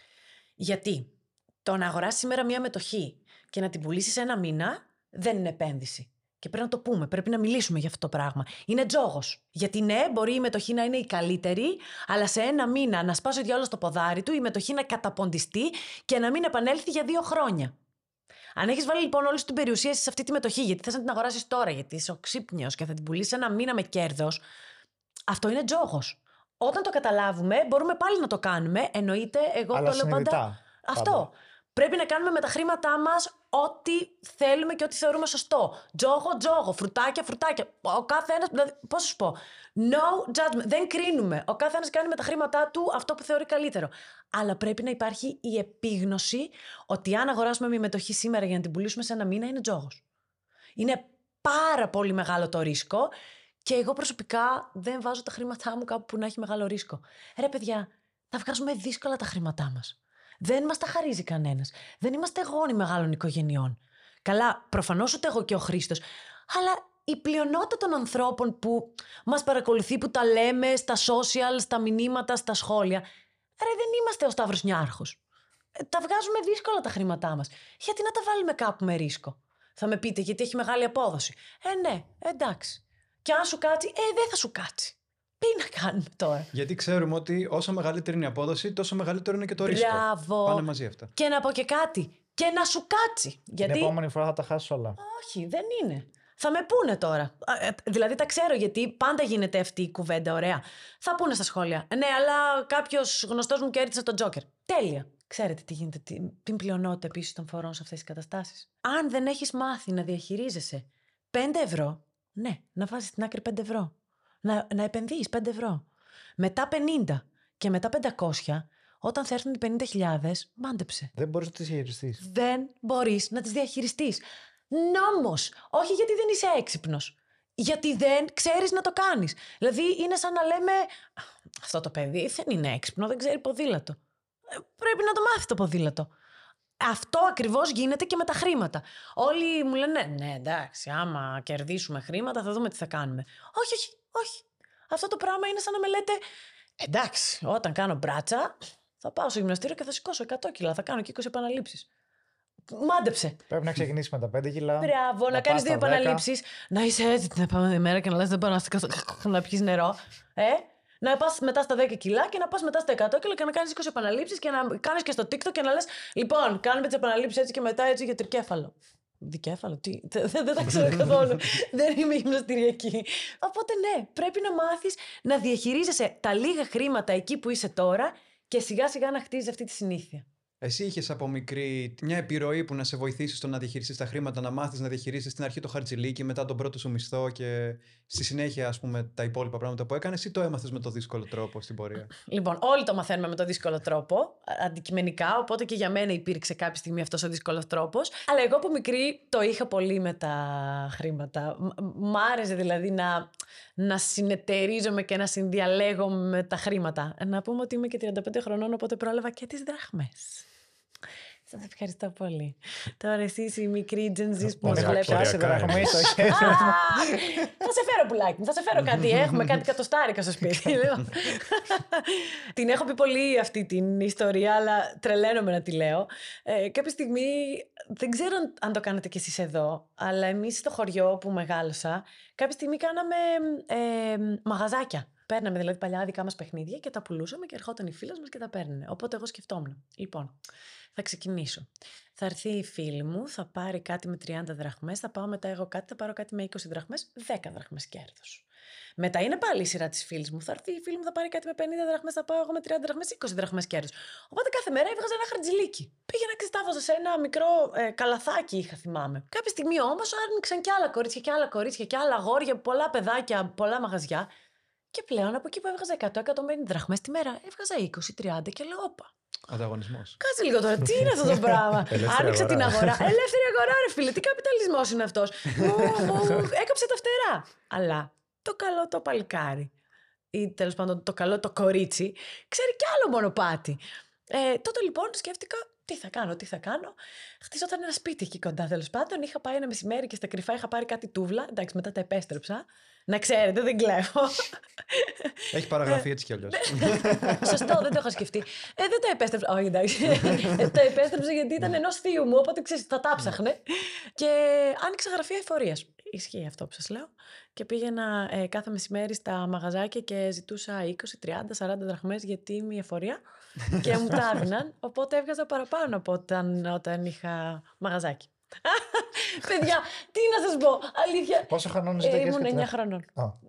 Γιατί το να αγοράσεις σήμερα μία μετοχή και να την πουλήσεις ένα μήνα δεν είναι επένδυση. Και πρέπει να το πούμε, πρέπει να μιλήσουμε για αυτό το πράγμα. Είναι τζόγος. Γιατί ναι, μπορεί η μετοχή να είναι η καλύτερη, αλλά σε ένα μήνα να σπάσει ο διάολος στο ποδάρι του, η μετοχή να καταποντιστεί και να μην επανέλθει για δύο χρόνια. Αν έχεις βάλει λοιπόν όλη σου την περιουσία σε αυτή τη μετοχή, γιατί θες να την αγοράσεις τώρα, γιατί είσαι ο ξύπνιος και θα την πουλήσεις ένα μήνα με κέρδος, αυτό είναι τζόγος. Όταν το καταλάβουμε, μπορούμε πάλι να το κάνουμε. Εννοείται, εγώ Αλλά το λέω πάντα. συνειδητά, Αυτό. πάντα. Πρέπει να κάνουμε με τα χρήματά μας ό,τι θέλουμε και ό,τι θεωρούμε σωστό. Τζόγο, τζόγο, φρουτάκια, φρουτάκια. Ο κάθε ένας, δηλαδή, πώς σου πω, no judgment, δεν κρίνουμε. Ο κάθε ένας κάνει με τα χρήματά του αυτό που θεωρεί καλύτερο. Αλλά πρέπει να υπάρχει η επίγνωση ότι αν αγοράσουμε μια μετοχή σήμερα για να την πουλήσουμε σε ένα μήνα, είναι τζόγος. Είναι πάρα πολύ μεγάλο το ρίσκο και εγώ προσωπικά δεν βάζω τα χρήματά μου κάπου που να έχει μεγάλο ρίσκο. Ρε παιδιά, θα βγάζουμε δύσκολα τα χρήματά μας. Δεν μας τα χαρίζει κανένας. Δεν είμαστε γόνοι μεγάλων οικογενειών. Καλά, προφανώς ούτε εγώ και ο Χρήστος. Αλλά η πλειονότητα των ανθρώπων που μας παρακολουθεί, που τα λέμε στα social, στα μηνύματα, στα σχόλια, ρε, δεν είμαστε ο Σταύρος Νιάρχος. Ε, τα βγάζουμε δύσκολα τα χρήματά μας. Γιατί να τα βάλουμε κάπου με ρίσκο? Θα με πείτε, γιατί έχει μεγάλη απόδοση. Ε, ναι, εντάξει. Και αν σου κάτσει, ε, δεν θα σου κάτσει. Τι να κάνουμε τώρα? Γιατί ξέρουμε ότι όσο μεγαλύτερη είναι η απόδοση, τόσο μεγαλύτερο είναι και το ρίσκο. Μπράβο. Πάνε μαζί αυτά. Και να πω και κάτι. Και να σου κάτσει. Γιατί. Την επόμενη φορά θα τα χάσεις όλα. Όχι, δεν είναι. Θα με πούνε τώρα. Α, ε, δηλαδή τα ξέρω, γιατί πάντα γίνεται αυτή η κουβέντα, ωραία. Θα πούνε στα σχόλια. Ναι, αλλά κάποιος γνωστός μου κέρδισε τον Τζόκερ. Τέλεια. Ξέρετε τι γίνεται, τι- την πλειονότητα επίσης των φορών σε αυτές τις καταστάσεις. Αν δεν έχεις μάθει να διαχειρίζεσαι πέντε ευρώ, ναι, να βάζεις στην άκρη πέντε ευρώ. Να, να επενδύεις πέντε ευρώ. Μετά πενήντα και μετά πεντακόσια, όταν θα έρθουν οι πενήντα χιλιάδες, μάντεψε. Δεν μπορείς να τις χειριστείς. Δεν μπορείς να τις διαχειριστείς. Νόμος. Όχι γιατί δεν είσαι έξυπνος. Γιατί δεν ξέρεις να το κάνεις. Δηλαδή είναι σαν να λέμε αυτό το παιδί δεν είναι έξυπνο, δεν ξέρει ποδήλατο. Ε, πρέπει να το μάθει το ποδήλατο. Αυτό ακριβώς γίνεται και με τα χρήματα. Όλοι μου λένε ναι, εντάξει, άμα κερδίσουμε χρήματα θα δούμε τι θα κάνουμε. Όχι, όχι, όχι. Αυτό το πράγμα είναι σαν να με λέτε εντάξει, όταν κάνω μπράτσα θα πάω στο γυμναστήριο και θα σηκώσω εκατό κιλά, θα κάνω και είκοσι επαναλήψεις. Μάντεψε. Πρέπει να ξεκινήσεις με τα πέντε κιλά. Μπράβο, να, να κάνεις πας δύο στα δέκα. επαναλήψεις, να είσαι έτσι την επόμενη μέρα και να λες δεν πάω να σηκώσω, να πιεις νερό. Ε? Να πας μετά στα δέκα κιλά και να πας μετά στα εκατό κιλά και να κάνεις είκοσι επαναλήψεις και να κάνεις και στο TikTok και να λες λοιπόν, κάνουμε τις επαναλήψεις έτσι και μετά έτσι για τρικέφαλο. Δικέφαλο, τι, δεν, δεν τα ξέρω καθόλου. Δεν είμαι γυμναστηριακή. Οπότε ναι, πρέπει να μάθεις να διαχειρίζεσαι τα λίγα χρήματα εκεί που είσαι τώρα και σιγά σιγά να χτίζεις αυτή τη συνήθεια. Εσύ είχες από μικρή μια επιρροή που να σε βοηθήσει στο να διαχειριστείς τα χρήματα, να μάθεις να διαχειρίσεις στην αρχή το χαρτζηλίκι, μετά τον πρώτο σου μισθό και στη συνέχεια, ας πούμε, τα υπόλοιπα πράγματα που έκανες, ή το έμαθες με το δύσκολο τρόπο στην πορεία? Λοιπόν, όλοι το μαθαίνουμε με τον δύσκολο τρόπο, αντικειμενικά, οπότε και για μένα υπήρξε κάποια στιγμή αυτός ο δύσκολος τρόπος. Αλλά εγώ από μικρή το είχα πολύ με τα χρήματα. Μ' μ' άρεσε δηλαδή να, να συνεταιρίζομαι και να συνδιαλέγω με τα χρήματα. Να πούμε ότι είμαι και τριάντα πέντε χρονών, οπότε πρόλαβα και τις δραχμές. Σας ευχαριστώ πολύ. Τώρα εσείς οι μικροί Gen Z's που μας Ωραία, βλέπετε. Πιάσε δραχμή στο χέρι. Θα σε φέρω πουλάκι μου, θα σε φέρω κάτι. Έχουμε κάτι κατοστάρικα στο σπίτι. Λοιπόν. Την έχω πει πολύ αυτή την ιστορία, αλλά τρελαίνομαι να τη λέω. Ε, κάποια στιγμή, δεν ξέρω αν το κάνετε κι εσείς εδώ, αλλά εμείς στο χωριό που μεγάλωσα, κάποια στιγμή κάναμε ε, μαγαζάκια. Παίρναμε δηλαδή παλιά δικά μας παιχνίδια και τα πουλούσαμε και ερχόταν οι φίλες μας και τα παίρνανε. Οπότε εγώ σκεφτόμουν. Λοιπόν, θα ξεκινήσω. Θα έρθει η φίλη μου, θα πάρει κάτι με τριάντα δραχμές, θα πάω μετά εγώ κάτι, θα πάρω κάτι με είκοσι δραχμές, δέκα δραχμές κέρδος. Μετά είναι πάλι η σειρά της φίλης μου. Θα έρθει η φίλη μου, θα πάρει κάτι με πενήντα δραχμές, θα πάω εγώ με τριάντα δραχμές, είκοσι δραχμές κέρδος. Οπότε κάθε μέρα έβγαζα ένα χαρτζιλίκι. Πήγαινα και στάβαζα σε ένα μικρό ε, καλαθάκι, είχα θυμάμαι. Κάποια στιγμή όμως άνοιξαν κι άλλα κορίτσια και άλλα κορίτσια και άλλα αγόρια, πολλά παιδάκια, πολλά μαγαζιά. Και πλέον από εκεί που έβγαζα εκατό με εκατόν πενήντα δραχμές τη μέρα, έβγαζα είκοσι τριάντα και λέω όπα. Ανταγωνισμός. Κάτσε λίγο τώρα, τι είναι αυτό το πράγμα. Άνοιξα την αγορά. Ελεύθερη αγορά, ρε φίλε, τι καπιταλισμός είναι αυτός. Μου, μου έκαψε τα φτερά. Αλλά το καλό το παλικάρι, ή τέλος πάντων το καλό το κορίτσι, ξέρει κι άλλο μονοπάτι. Ε, τότε λοιπόν σκέφτηκα. Τι θα κάνω, τι θα κάνω. Χτιζόταν ένα σπίτι εκεί κοντά, τέλος πάντων. Είχα πάει ένα μεσημέρι και στα κρυφά είχα πάρει κάτι τούβλα. Εντάξει, μετά τα επέστρεψα. Να ξέρετε, δεν κλαίω. Έχει παραγραφεί έτσι κι αλλιώς. Σωστό, δεν το είχα σκεφτεί. Ε, δεν τα επέστρεψα. Όχι, εντάξει. Ε, τα επέστρεψα γιατί ήταν ενός θείου μου, οπότε ξέρεις, θα τα ψάχνε. Και άνοιξα γραφεία εφορίας. Ισχύει αυτό που σας λέω. Και πήγαινα ε, κάθε μεσημέρι στα μαγαζάκια και ζητούσα είκοσι, τριάντα, σαράντα δραχμές γιατί είμαι η εφορία. Και μου τα έδιναν. Οπότε έβγαζα παραπάνω από όταν, όταν είχα μαγαζάκι. Παιδιά, τι να σας πω, αλήθεια. Πόσο χρονών ε, είστε? Ήμουν εννιά χρονών.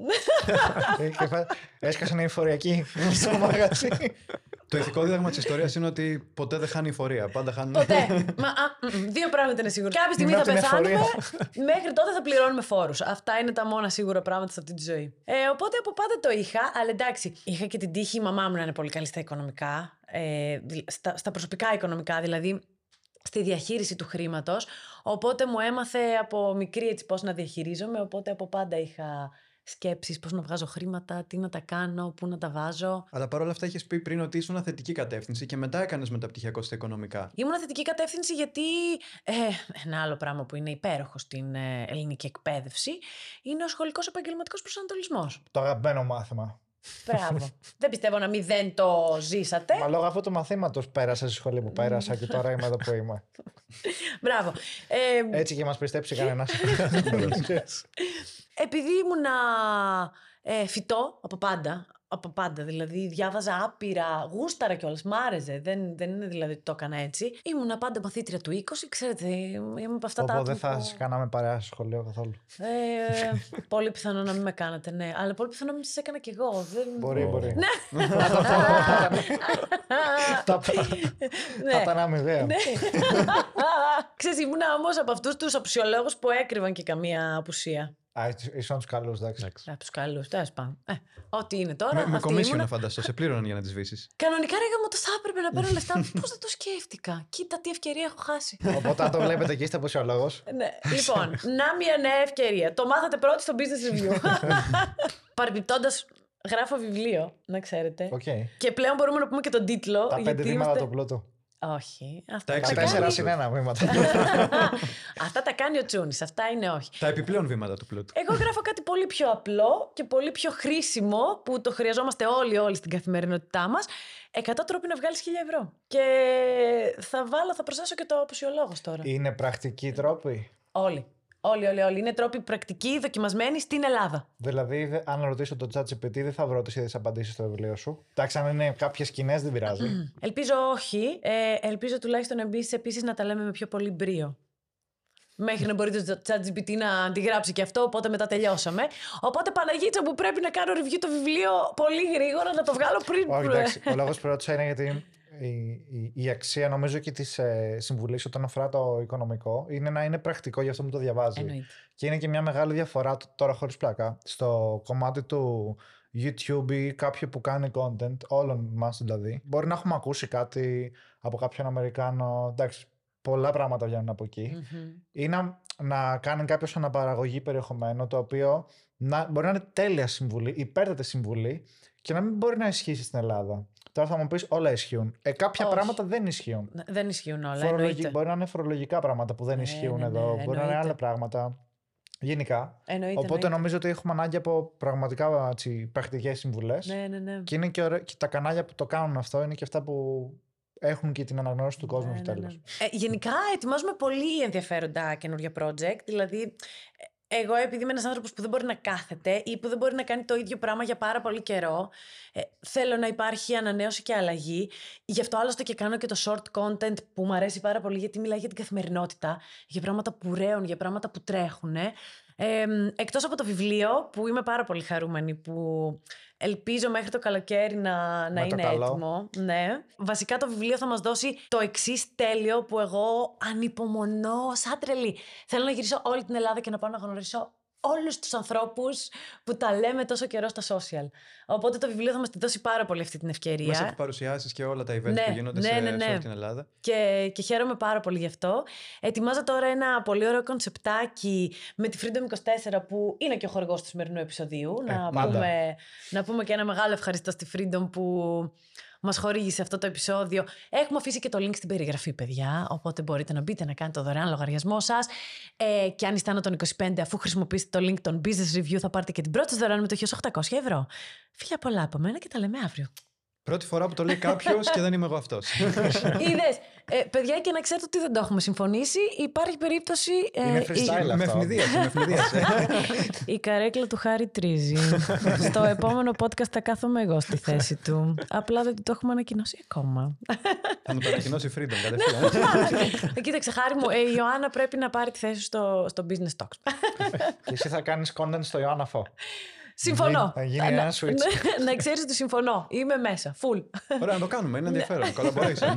Έσκασε μια εφοριακή στο μαγαζί. Το ηθικό δίδαγμα της ιστορίας είναι ότι ποτέ δεν χάνει η εφορία. Πάντα χάνει. Ποτέ. Μα, α, δύο πράγματα είναι σίγουρα. Κάποια στιγμή Μην θα από την πεθάνουμε. εφορία. Μέχρι τότε θα πληρώνουμε φόρους. Αυτά είναι τα μόνα σίγουρα πράγματα σε αυτή τη ζωή. Ε, οπότε από πάντα το είχα, αλλά εντάξει. Είχα και την τύχη η μαμά μου να είναι πολύ καλή στα οικονομικά. Ε, στα, στα προσωπικά οικονομικά, δηλαδή. Στη διαχείριση του χρήματος. Οπότε μου έμαθε από μικρή έτσι πώς να διαχειρίζομαι. Οπότε από πάντα είχα σκέψεις πώς να βγάζω χρήματα, τι να τα κάνω, πού να τα βάζω. Αλλά παρόλα αυτά είχες πει πριν ότι ήσουν θετική κατεύθυνση και μετά έκανες μεταπτυχιακό στα οικονομικά. Ήμουν θετική κατεύθυνση γιατί ε, ένα άλλο πράγμα που είναι υπέροχο στην ε, ελληνική εκπαίδευση είναι ο σχολικός επαγγελματικός προσανατολισμός. Το αγαπημένο μάθημα. Μπράβο. Δεν πιστεύω να μην δεν το ζήσατε. Μα λόγω αυτού του μαθήματος πέρασα στη σχολή που πέρασα και τώρα είμαι εδώ που είμαι. Μπράβο. Ε, Έτσι και μας πιστέψει κανένας. Επειδή ήμουνα ε, φυτό από πάντα, από πάντα δηλαδή, διάβαζα άπειρα, γούσταρα κιόλας, μ' άρεσε, δεν, δεν είναι δηλαδή ότι το έκανα έτσι. Ήμουνα πάντα μαθήτρια του είκοσι, ξέρετε, είμαι από αυτά τα Οπότε άτομα δεν θα που- σας κάναμε παρέα στο σχολείο καθόλου. Ε, πολύ πιθανό να μην με κάνατε, ναι. Αλλά πολύ πιθανό να μην σας έκανα κι εγώ. Δεν... Μπορεί, μπορεί. Ναι. Τα Ναι. θα ήταν αμοιβαίο. Ναι. Ξέρεις, ήμουνα όμως από αυτούς τους απουσιολόγους που έκρυβαν και καμία απουσία. Α, ήσουν τους καλούς, εντάξει. Από τους καλούς, τέλος πάντων. Ε, ό,τι είναι τώρα. Με, με αυτή κομίσιο να ήμουνα. φανταστώ, σε πλήρωναν για να τις σβήσεις. Κανονικά ρε γάμο, το θα έπρεπε να παίρνω λεφτά. Πώς δεν το σκέφτηκα. Κοίτα τι ευκαιρία έχω χάσει. Οπότε αν το βλέπετε εκεί είστε αποσιολόγος. Ναι. Λοιπόν, να μια νέα ευκαιρία. Το μάθατε πρώτοι στο business review. Παρεμπιπτόντας, γράφω βιβλίο, να ξέρετε. Οκ. Και πλέον μπορούμε να πούμε και τον τίτλο. Τα πέντε γιατί βήματα είμαστε... του πλούτου. Όχι. Αυτά Τα τα, έξι Τα βήματα. τέσσερα κάνει... συν ένα βήματα. αυτά τα κάνει ο Τσούνης. Αυτά είναι όχι. Τα επιπλέον βήματα του πλούτου. Εγώ γράφω κάτι πολύ πιο απλό και πολύ πιο χρήσιμο που το χρειαζόμαστε όλοι όλοι στην καθημερινότητά μας. εκατό τρόποι να βγάλεις χίλια ευρώ. Και θα βάλω, θα προσθέσω και το απουσιολόγος τώρα. Είναι πρακτικοί τρόποι. Όλοι. Όλοι, όλοι, όλοι. Είναι τρόποι πρακτικοί, δοκιμασμένοι στην Ελλάδα. Δηλαδή, δε- αν ρωτήσω τον ChatGPT, δεν θα βρω τις ίδιες απαντήσεις στο βιβλίο σου. Εντάξει, αν είναι κάποιες κοινές, δεν πειράζει. Ελπίζω όχι. Ε, ελπίζω τουλάχιστον να μπει επίσης να τα λέμε με πιο πολύ μπρίο. Μέχρι να μπορείτε το ChatGPT να αντιγράψει και αυτό, οπότε μετά τελειώσαμε. Οπότε Παναγίτσα που πρέπει να κάνω review το βιβλίο πολύ γρήγορα, να το βγάλω πριν. Όχι, εντάξει. Ο λόγος που ρώτησα είναι γιατί η, η, η αξία, νομίζω, και τη ε, συμβουλή όταν αφορά το οικονομικό είναι να είναι πρακτικό για αυτό που το διαβάζει. Εννοείται. Και είναι και μια μεγάλη διαφορά, τ- τώρα χωρίς πλάκα, στο κομμάτι του YouTube ή κάποιου που κάνει content, όλων μας δηλαδή. Μπορεί να έχουμε ακούσει κάτι από κάποιον Αμερικάνο, εντάξει, πολλά πράγματα βγαίνουν από εκεί. Μμμ. Ή να, να κάνει κάποιος αναπαραγωγή περιεχομένου, το οποίο να, μπορεί να είναι τέλεια συμβουλή, υπέρτατη συμβουλή και να μην μπορεί να ισχύσει στην Ελλάδα. Τώρα θα μου πεις όλα ισχύουν. Ε, κάποια Όχι. πράγματα δεν ισχύουν. Δεν ισχύουν όλα. Φορολογι... Εννοείται. Μπορεί να είναι φορολογικά πράγματα που δεν Ναι, ισχύουν ναι, εδώ. ναι, Μπορεί να είναι εννοείται. άλλα πράγματα. Γενικά. Εννοείται, Οπότε εννοείται. νομίζω ότι έχουμε ανάγκη από πραγματικά πρακτικές συμβουλές. Ναι, ναι, ναι. Και είναι και, ωραί... και τα κανάλια που το κάνουν αυτό είναι και αυτά που έχουν και την αναγνώριση του κόσμου Ναι, στο ναι, τέλος. ναι. Ε, γενικά ετοιμάζουμε πολύ ενδιαφέροντα καινούργια project. Δηλαδή, εγώ επειδή είμαι ένας άνθρωπος που δεν μπορεί να κάθεται ή που δεν μπορεί να κάνει το ίδιο πράγμα για πάρα πολύ καιρό, ε, θέλω να υπάρχει ανανέωση και αλλαγή. Γι' αυτό άλλωστε και κάνω και το short content που μου αρέσει πάρα πολύ, γιατί μιλάει για την καθημερινότητα, για πράγματα που ρέουν, για πράγματα που τρέχουν. Ε. Ε, εκτός από το βιβλίο, που είμαι πάρα πολύ χαρούμενη, που ελπίζω μέχρι το καλοκαίρι να, να Με το είναι καλό. έτοιμο. Ναι. Βασικά το βιβλίο θα μας δώσει το εξής τέλειο που εγώ ανυπομονώ σαν τρελή. Θέλω να γυρίσω όλη την Ελλάδα και να πάω να γνωρίσω όλους τους ανθρώπους που τα λέμε τόσο καιρό στα social. Οπότε το βιβλίο θα μας τη δώσει πάρα πολύ αυτή την ευκαιρία. Μέσα από παρουσιάσεις και όλα τα events Ναι, που γίνονται ναι, σε, ναι, ναι. σε όλη την Ελλάδα. Και, και χαίρομαι πάρα πολύ γι' αυτό. Ετοιμάζω τώρα ένα πολύ ωραίο κονσεπτάκι με τη Freedom είκοσι τέσσερα που είναι και ο χορηγός του σημερινού επεισοδίου. να, πάντα. πούμε, να πούμε και ένα μεγάλο ευχαριστώ στη Freedom που μας χορήγησε αυτό το επεισόδιο. Έχουμε αφήσει και το link στην περιγραφή, παιδιά. Οπότε μπορείτε να μπείτε να κάνετε το δωρεάν λογαριασμό σας. Ε, και αν είστε άνω των είκοσι πέντε, αφού χρησιμοποιήσετε το link των Business Review, θα πάρετε και την πρώτη σας δωρεάν μετοχή ως οκτακόσια ευρώ. Φιλιά πολλά από μένα και τα λέμε αύριο. Πρώτη φορά που το λέει κάποιος και δεν είμαι εγώ αυτός. Είδες. Ε, παιδιά, και να ξέρετε ότι δεν το έχουμε συμφωνήσει. Υπάρχει περίπτωση. Ε, Είναι η, freestyle με αυτό. ευνηδίασε, με ευνηδίασε. η καρέκλα του Χάρη τρίζει. Στο επόμενο podcast θα κάθομαι εγώ στη θέση του. Απλά δεν το έχουμε ανακοινώσει ακόμα. Θα μου το ανακοινώσει η Freedom κατευθείαν. Κοίταξε, Χάρη μου, ε, η Ιωάννα πρέπει να πάρει τη θέση στο, στο Business Talks. Και εσύ θα κάνεις content στο Ιωάννα Φω. Συμφωνώ. Θα γίνει ένα switch. Να, να ξέρεις ότι συμφωνώ. Είμαι μέσα. Full. Ωραία, να το κάνουμε. Είναι ενδιαφέρον. Collaboration.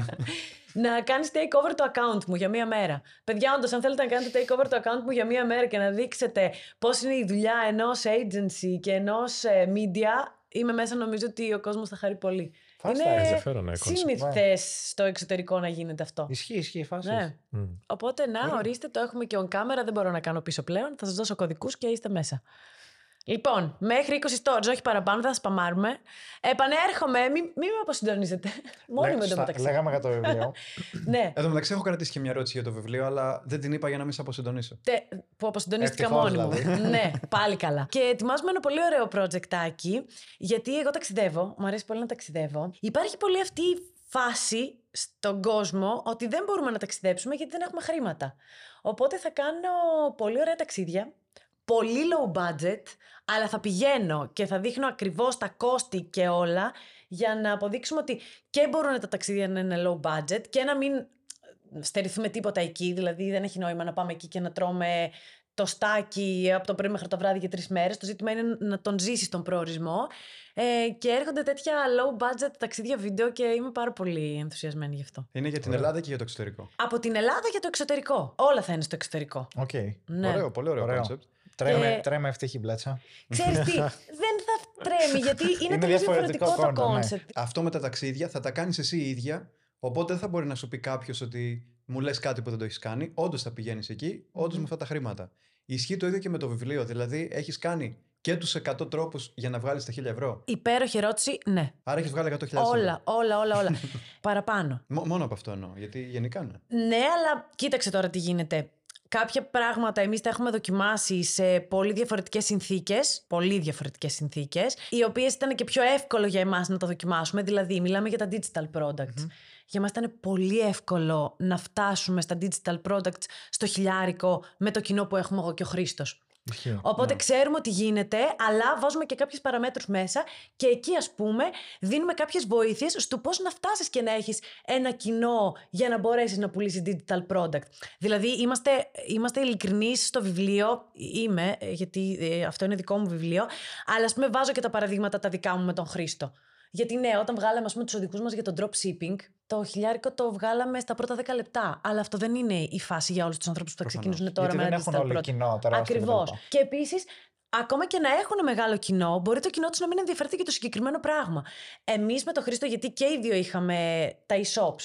Να κάνεις take over το account μου για μία μέρα. Παιδιά, όντως, αν θέλετε να κάνετε take over το account μου για μία μέρα και να δείξετε πώς είναι η δουλειά ενός agency και ενός ε, media, είμαι μέσα, νομίζω ότι ο κόσμος θα χαρεί πολύ. Φάστα, Είναι ενδιαφέρον, ναι, concept. σύνηθες στο εξωτερικό να γίνεται αυτό. Ισχύει, ισχύει, φάσεις. Ναι. Mm. Οπότε, να, ορίστε, το έχουμε και on camera, δεν μπορώ να κάνω πίσω πλέον. Θα σας δώσω κωδικούς και είστε μέσα. Λοιπόν, μέχρι είκοσι stores, όχι παραπάνω, θα σας σπαμάρουμε. Επανέρχομαι, μην μη με αποσυντονίζετε. Μόνοι με το μεταξύ. Λέγαμε για το βιβλίο. Ναι, Εν τω μεταξύ, έχω κρατήσει και μια ερώτηση για το βιβλίο, αλλά δεν την είπα για να μην σε αποσυντονίσω. τε, που αποσυντονίστηκα Ευτυχώς, μόνη μου. δηλαδή. Ναι, πάλι καλά. Και ετοιμάζουμε ένα πολύ ωραίο projectάκι, γιατί εγώ ταξιδεύω, μου αρέσει πολύ να ταξιδεύω. Υπάρχει πολύ αυτή η φάση στον κόσμο ότι δεν μπορούμε να ταξιδέψουμε γιατί δεν έχουμε χρήματα. Οπότε θα κάνω πολύ ωραία ταξίδια. Πολύ low budget, αλλά θα πηγαίνω και θα δείχνω ακριβώς τα κόστη και όλα για να αποδείξουμε ότι και μπορούν τα ταξίδια να είναι low budget και να μην στερηθούμε τίποτα εκεί. Δηλαδή δεν έχει νόημα να πάμε εκεί και να τρώμε το στάκι από το πρωί μέχρι το βράδυ για τρεις μέρες. Το ζήτημα είναι να τον ζήσεις τον προορισμό. Ε, και έρχονται τέτοια low budget ταξίδια βίντεο και είμαι πάρα πολύ ενθουσιασμένη γι' αυτό. Είναι για την Ελλάδα και για το εξωτερικό. Από την Ελλάδα για το εξωτερικό. Όλα θα είναι στο εξωτερικό. Οκ. Ναι. Ωραίο, πολύ ωραίο Ωραίο. concept. Τρέμε, Και- τρέμε ευτυχή μπλέτσα. Ξέρεις τι, δεν θα τρέμει γιατί είναι, Είναι τελείως διαφορετικό διαφορετικό το content, ναι. concept. Αυτό με τα ταξίδια θα τα κάνεις εσύ η ίδια, οπότε δεν θα μπορεί να σου πει κάποιος ότι μου λες κάτι που δεν το έχεις κάνει. Όντως θα πηγαίνεις εκεί, όντως με αυτά τα χρήματα. Ισχύει το ίδιο και με το βιβλίο. Δηλαδή, έχεις κάνει και τους εκατό τρόπους για να βγάλεις τα χίλια ευρώ. Υπέροχη ερώτηση, ναι. Άρα έχεις βγάλει εκατό χιλιάδες ευρώ. Όλα, όλα, όλα, όλα. Παραπάνω. Μο- μόνο από αυτό εννοώ, γιατί γενικά ναι. Ναι, αλλά κοίταξε τώρα τι γίνεται. Κάποια πράγματα εμείς τα έχουμε δοκιμάσει σε πολύ διαφορετικές συνθήκες, πολύ διαφορετικές συνθήκες, οι οποίες ήταν και πιο εύκολο για εμάς να τα δοκιμάσουμε. Δηλαδή, μιλάμε για τα digital products. Για μας ήταν πολύ εύκολο να φτάσουμε στα digital products στο χιλιάρικο με το κοινό που έχουμε εγώ και ο Χρήστος. Ισχύει. Οπότε ξέρουμε ότι γίνεται, αλλά βάζουμε και κάποιες παραμέτρους μέσα και εκεί, ας πούμε, δίνουμε κάποιες βοήθειες στο πώς να φτάσεις και να έχεις ένα κοινό για να μπορέσεις να πουλήσεις digital product. Δηλαδή, είμαστε, είμαστε ειλικρινείς στο βιβλίο, είμαι, γιατί ε, αυτό είναι δικό μου βιβλίο, αλλά ας πούμε βάζω και τα παραδείγματα τα δικά μου με τον Χρήστο. Γιατί ναι, όταν βγάλαμε ας πούμε, τους οδηγούς μας για το dropshipping, το χιλιάρικο το βγάλαμε στα πρώτα δέκα λεπτά. Αλλά αυτό δεν είναι η φάση για όλους τους ανθρώπους που θα Προφανώς. ξεκινήσουν τώρα Γιατί με δεν ένα έχουν digital όλοι product. κοινό, τεράστιο Ακριβώς. κτλ. Και επίσης, ακόμα και να έχουν μεγάλο κοινό, μπορεί το κοινό τους να μην ενδιαφερθεί για το συγκεκριμένο πράγμα. Εμείς με τον Χρήστο, γιατί και οι δύο είχαμε τα e-shops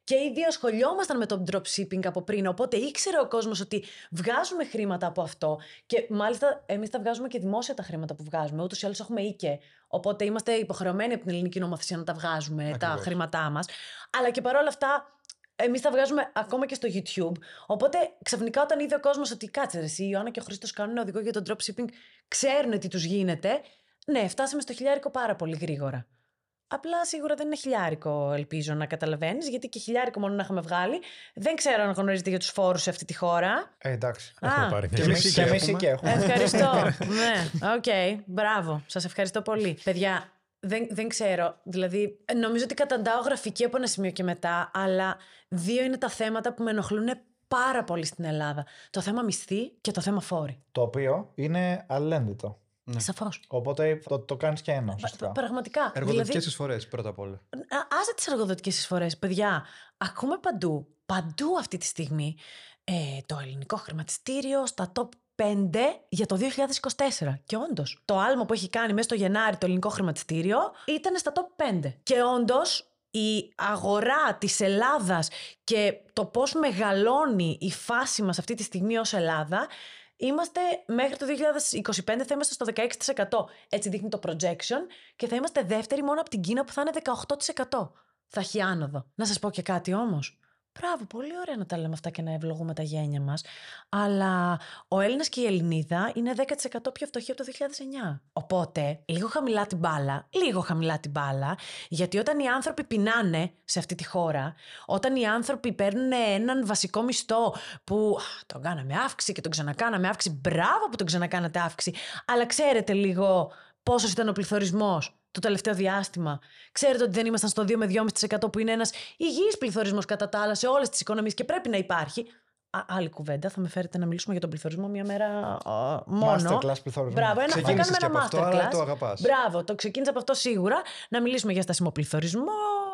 και ήδη ασχολιόμασταν με το dropshipping από πριν. Οπότε ήξερε ο κόσμος ότι βγάζουμε χρήματα από αυτό. Και μάλιστα εμείς τα βγάζουμε και δημόσια τα χρήματα που βγάζουμε. Ούτως ή άλλως έχουμε οίκε. Οπότε είμαστε υποχρεωμένοι από την ελληνική νομοθεσία να τα βγάζουμε Ακριβώς. τα χρήματά μας. Αλλά και παρόλα αυτά. Εμείς τα βγάζουμε ακόμα και στο YouTube. Οπότε ξαφνικά όταν είδε ο κόσμος ότι κάτσε ρε, εσύ, η Ιωάννα και ο Χρήστος κάνουν οδηγό για το dropshipping, ξέρουν τι τους γίνεται. Ναι, φτάσαμε στο χιλιάρικο πάρα πολύ γρήγορα. Απλά σίγουρα δεν είναι χιλιάρικο, ελπίζω να καταλαβαίνεις, γιατί και χιλιάρικο μόνο να είχαμε βγάλει. Δεν ξέρω αν γνωρίζετε για τους φόρους σε αυτή τη χώρα. Ε, εντάξει. Έχουμε πάρει. Και εμείς και έχουμε. Ευχαριστώ. Ναι, οκ. Okay, μπράβο. Σας ευχαριστώ πολύ. Παιδιά. Δεν, δεν ξέρω. Δηλαδή, νομίζω ότι καταντάω γραφική από ένα σημείο και μετά, αλλά δύο είναι τα θέματα που με ενοχλούν πάρα πολύ στην Ελλάδα. Το θέμα μισθή και το θέμα φόροι. Το οποίο είναι αλληλένδετο. Ναι. Σαφώς. Οπότε το, το κάνεις και ένα. Πα, πραγματικά. Εργοδοτικές δηλαδή, εισφορές πρώτα απ' όλα. Άσε τις εργοδοτικές εισφορές. Παιδιά, ακούμε παντού, παντού αυτή τη στιγμή ε, το ελληνικό χρηματιστήριο στα top πέντε για το δύο χιλιάδες είκοσι τέσσερα. Και όντως, το άλμα που έχει κάνει μέσα στο Γενάρη το ελληνικό χρηματιστήριο ήταν στα top πέντε. Και όντως, η αγορά της Ελλάδας και το πώς μεγαλώνει η φάση μας αυτή τη στιγμή ως Ελλάδα, είμαστε μέχρι το δύο χιλιάδες είκοσι πέντε θα είμαστε στο δεκαέξι τοις εκατό. Έτσι δείχνει το projection και θα είμαστε δεύτεροι μόνο από την Κίνα που θα είναι δεκαοκτώ τοις εκατό. Θα έχει άνοδο. Να σας πω και κάτι όμως. Μπράβο, πολύ ωραία να τα λέμε αυτά και να ευλογούμε τα γένια μας. Αλλά ο Έλληνας και η Ελληνίδα είναι δέκα τοις εκατό πιο φτωχοί από το δύο χιλιάδες εννιά. Οπότε, λίγο χαμηλά την μπάλα, λίγο χαμηλά την μπάλα, γιατί όταν οι άνθρωποι πεινάνε σε αυτή τη χώρα, όταν οι άνθρωποι παίρνουν έναν βασικό μισθό που τον κάναμε αύξηση και τον ξανακάναμε αύξηση, μπράβο που τον ξανακάνατε αύξηση, αλλά ξέρετε λίγο πόσος ήταν ο πληθωρισμός το τελευταίο διάστημα. Ξέρετε ότι δεν ήμασταν στο δύο με δυόμισι τοις εκατό που είναι ένας υγιής πληθωρισμός κατά τα άλλα σε όλες τις οικονομίες και πρέπει να υπάρχει. Α, άλλη κουβέντα, θα με φέρετε να μιλήσουμε για τον πληθωρισμό μια μέρα α, μόνο. Masterclass πληθωρισμό. Μπράβο, ένα, θα κάνουμε ένα masterclass. Αυτό, αλλά το αγαπάς. Μπράβο, το ξεκίνησα από αυτό σίγουρα. Να μιλήσουμε για στασιμοπληθωρισμό,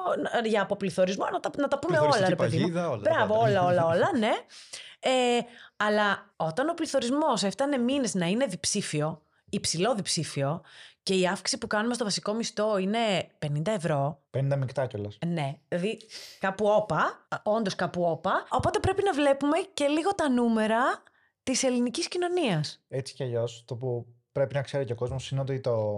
για αποπληθωρισμό, να τα, να τα πούμε όλα, ρε παιδί μου. Όλα, Μπράβο, όλα, όλα, όλα, ναι. Ε, αλλά όταν ο πληθωρισμός έφτανε μήνες να είναι διψήφιο, υψηλό διψήφιο, και η αύξηση που κάνουμε στο βασικό μισθό είναι πενήντα ευρώ. πενήντα μεικτά κιόλας. Ναι, δηλαδή κάπου όπα, όντως κάπου όπα. Οπότε πρέπει να βλέπουμε και λίγο τα νούμερα της ελληνικής κοινωνίας. Έτσι κι αλλιώς, το που πρέπει να ξέρει και ο κόσμος είναι ότι το...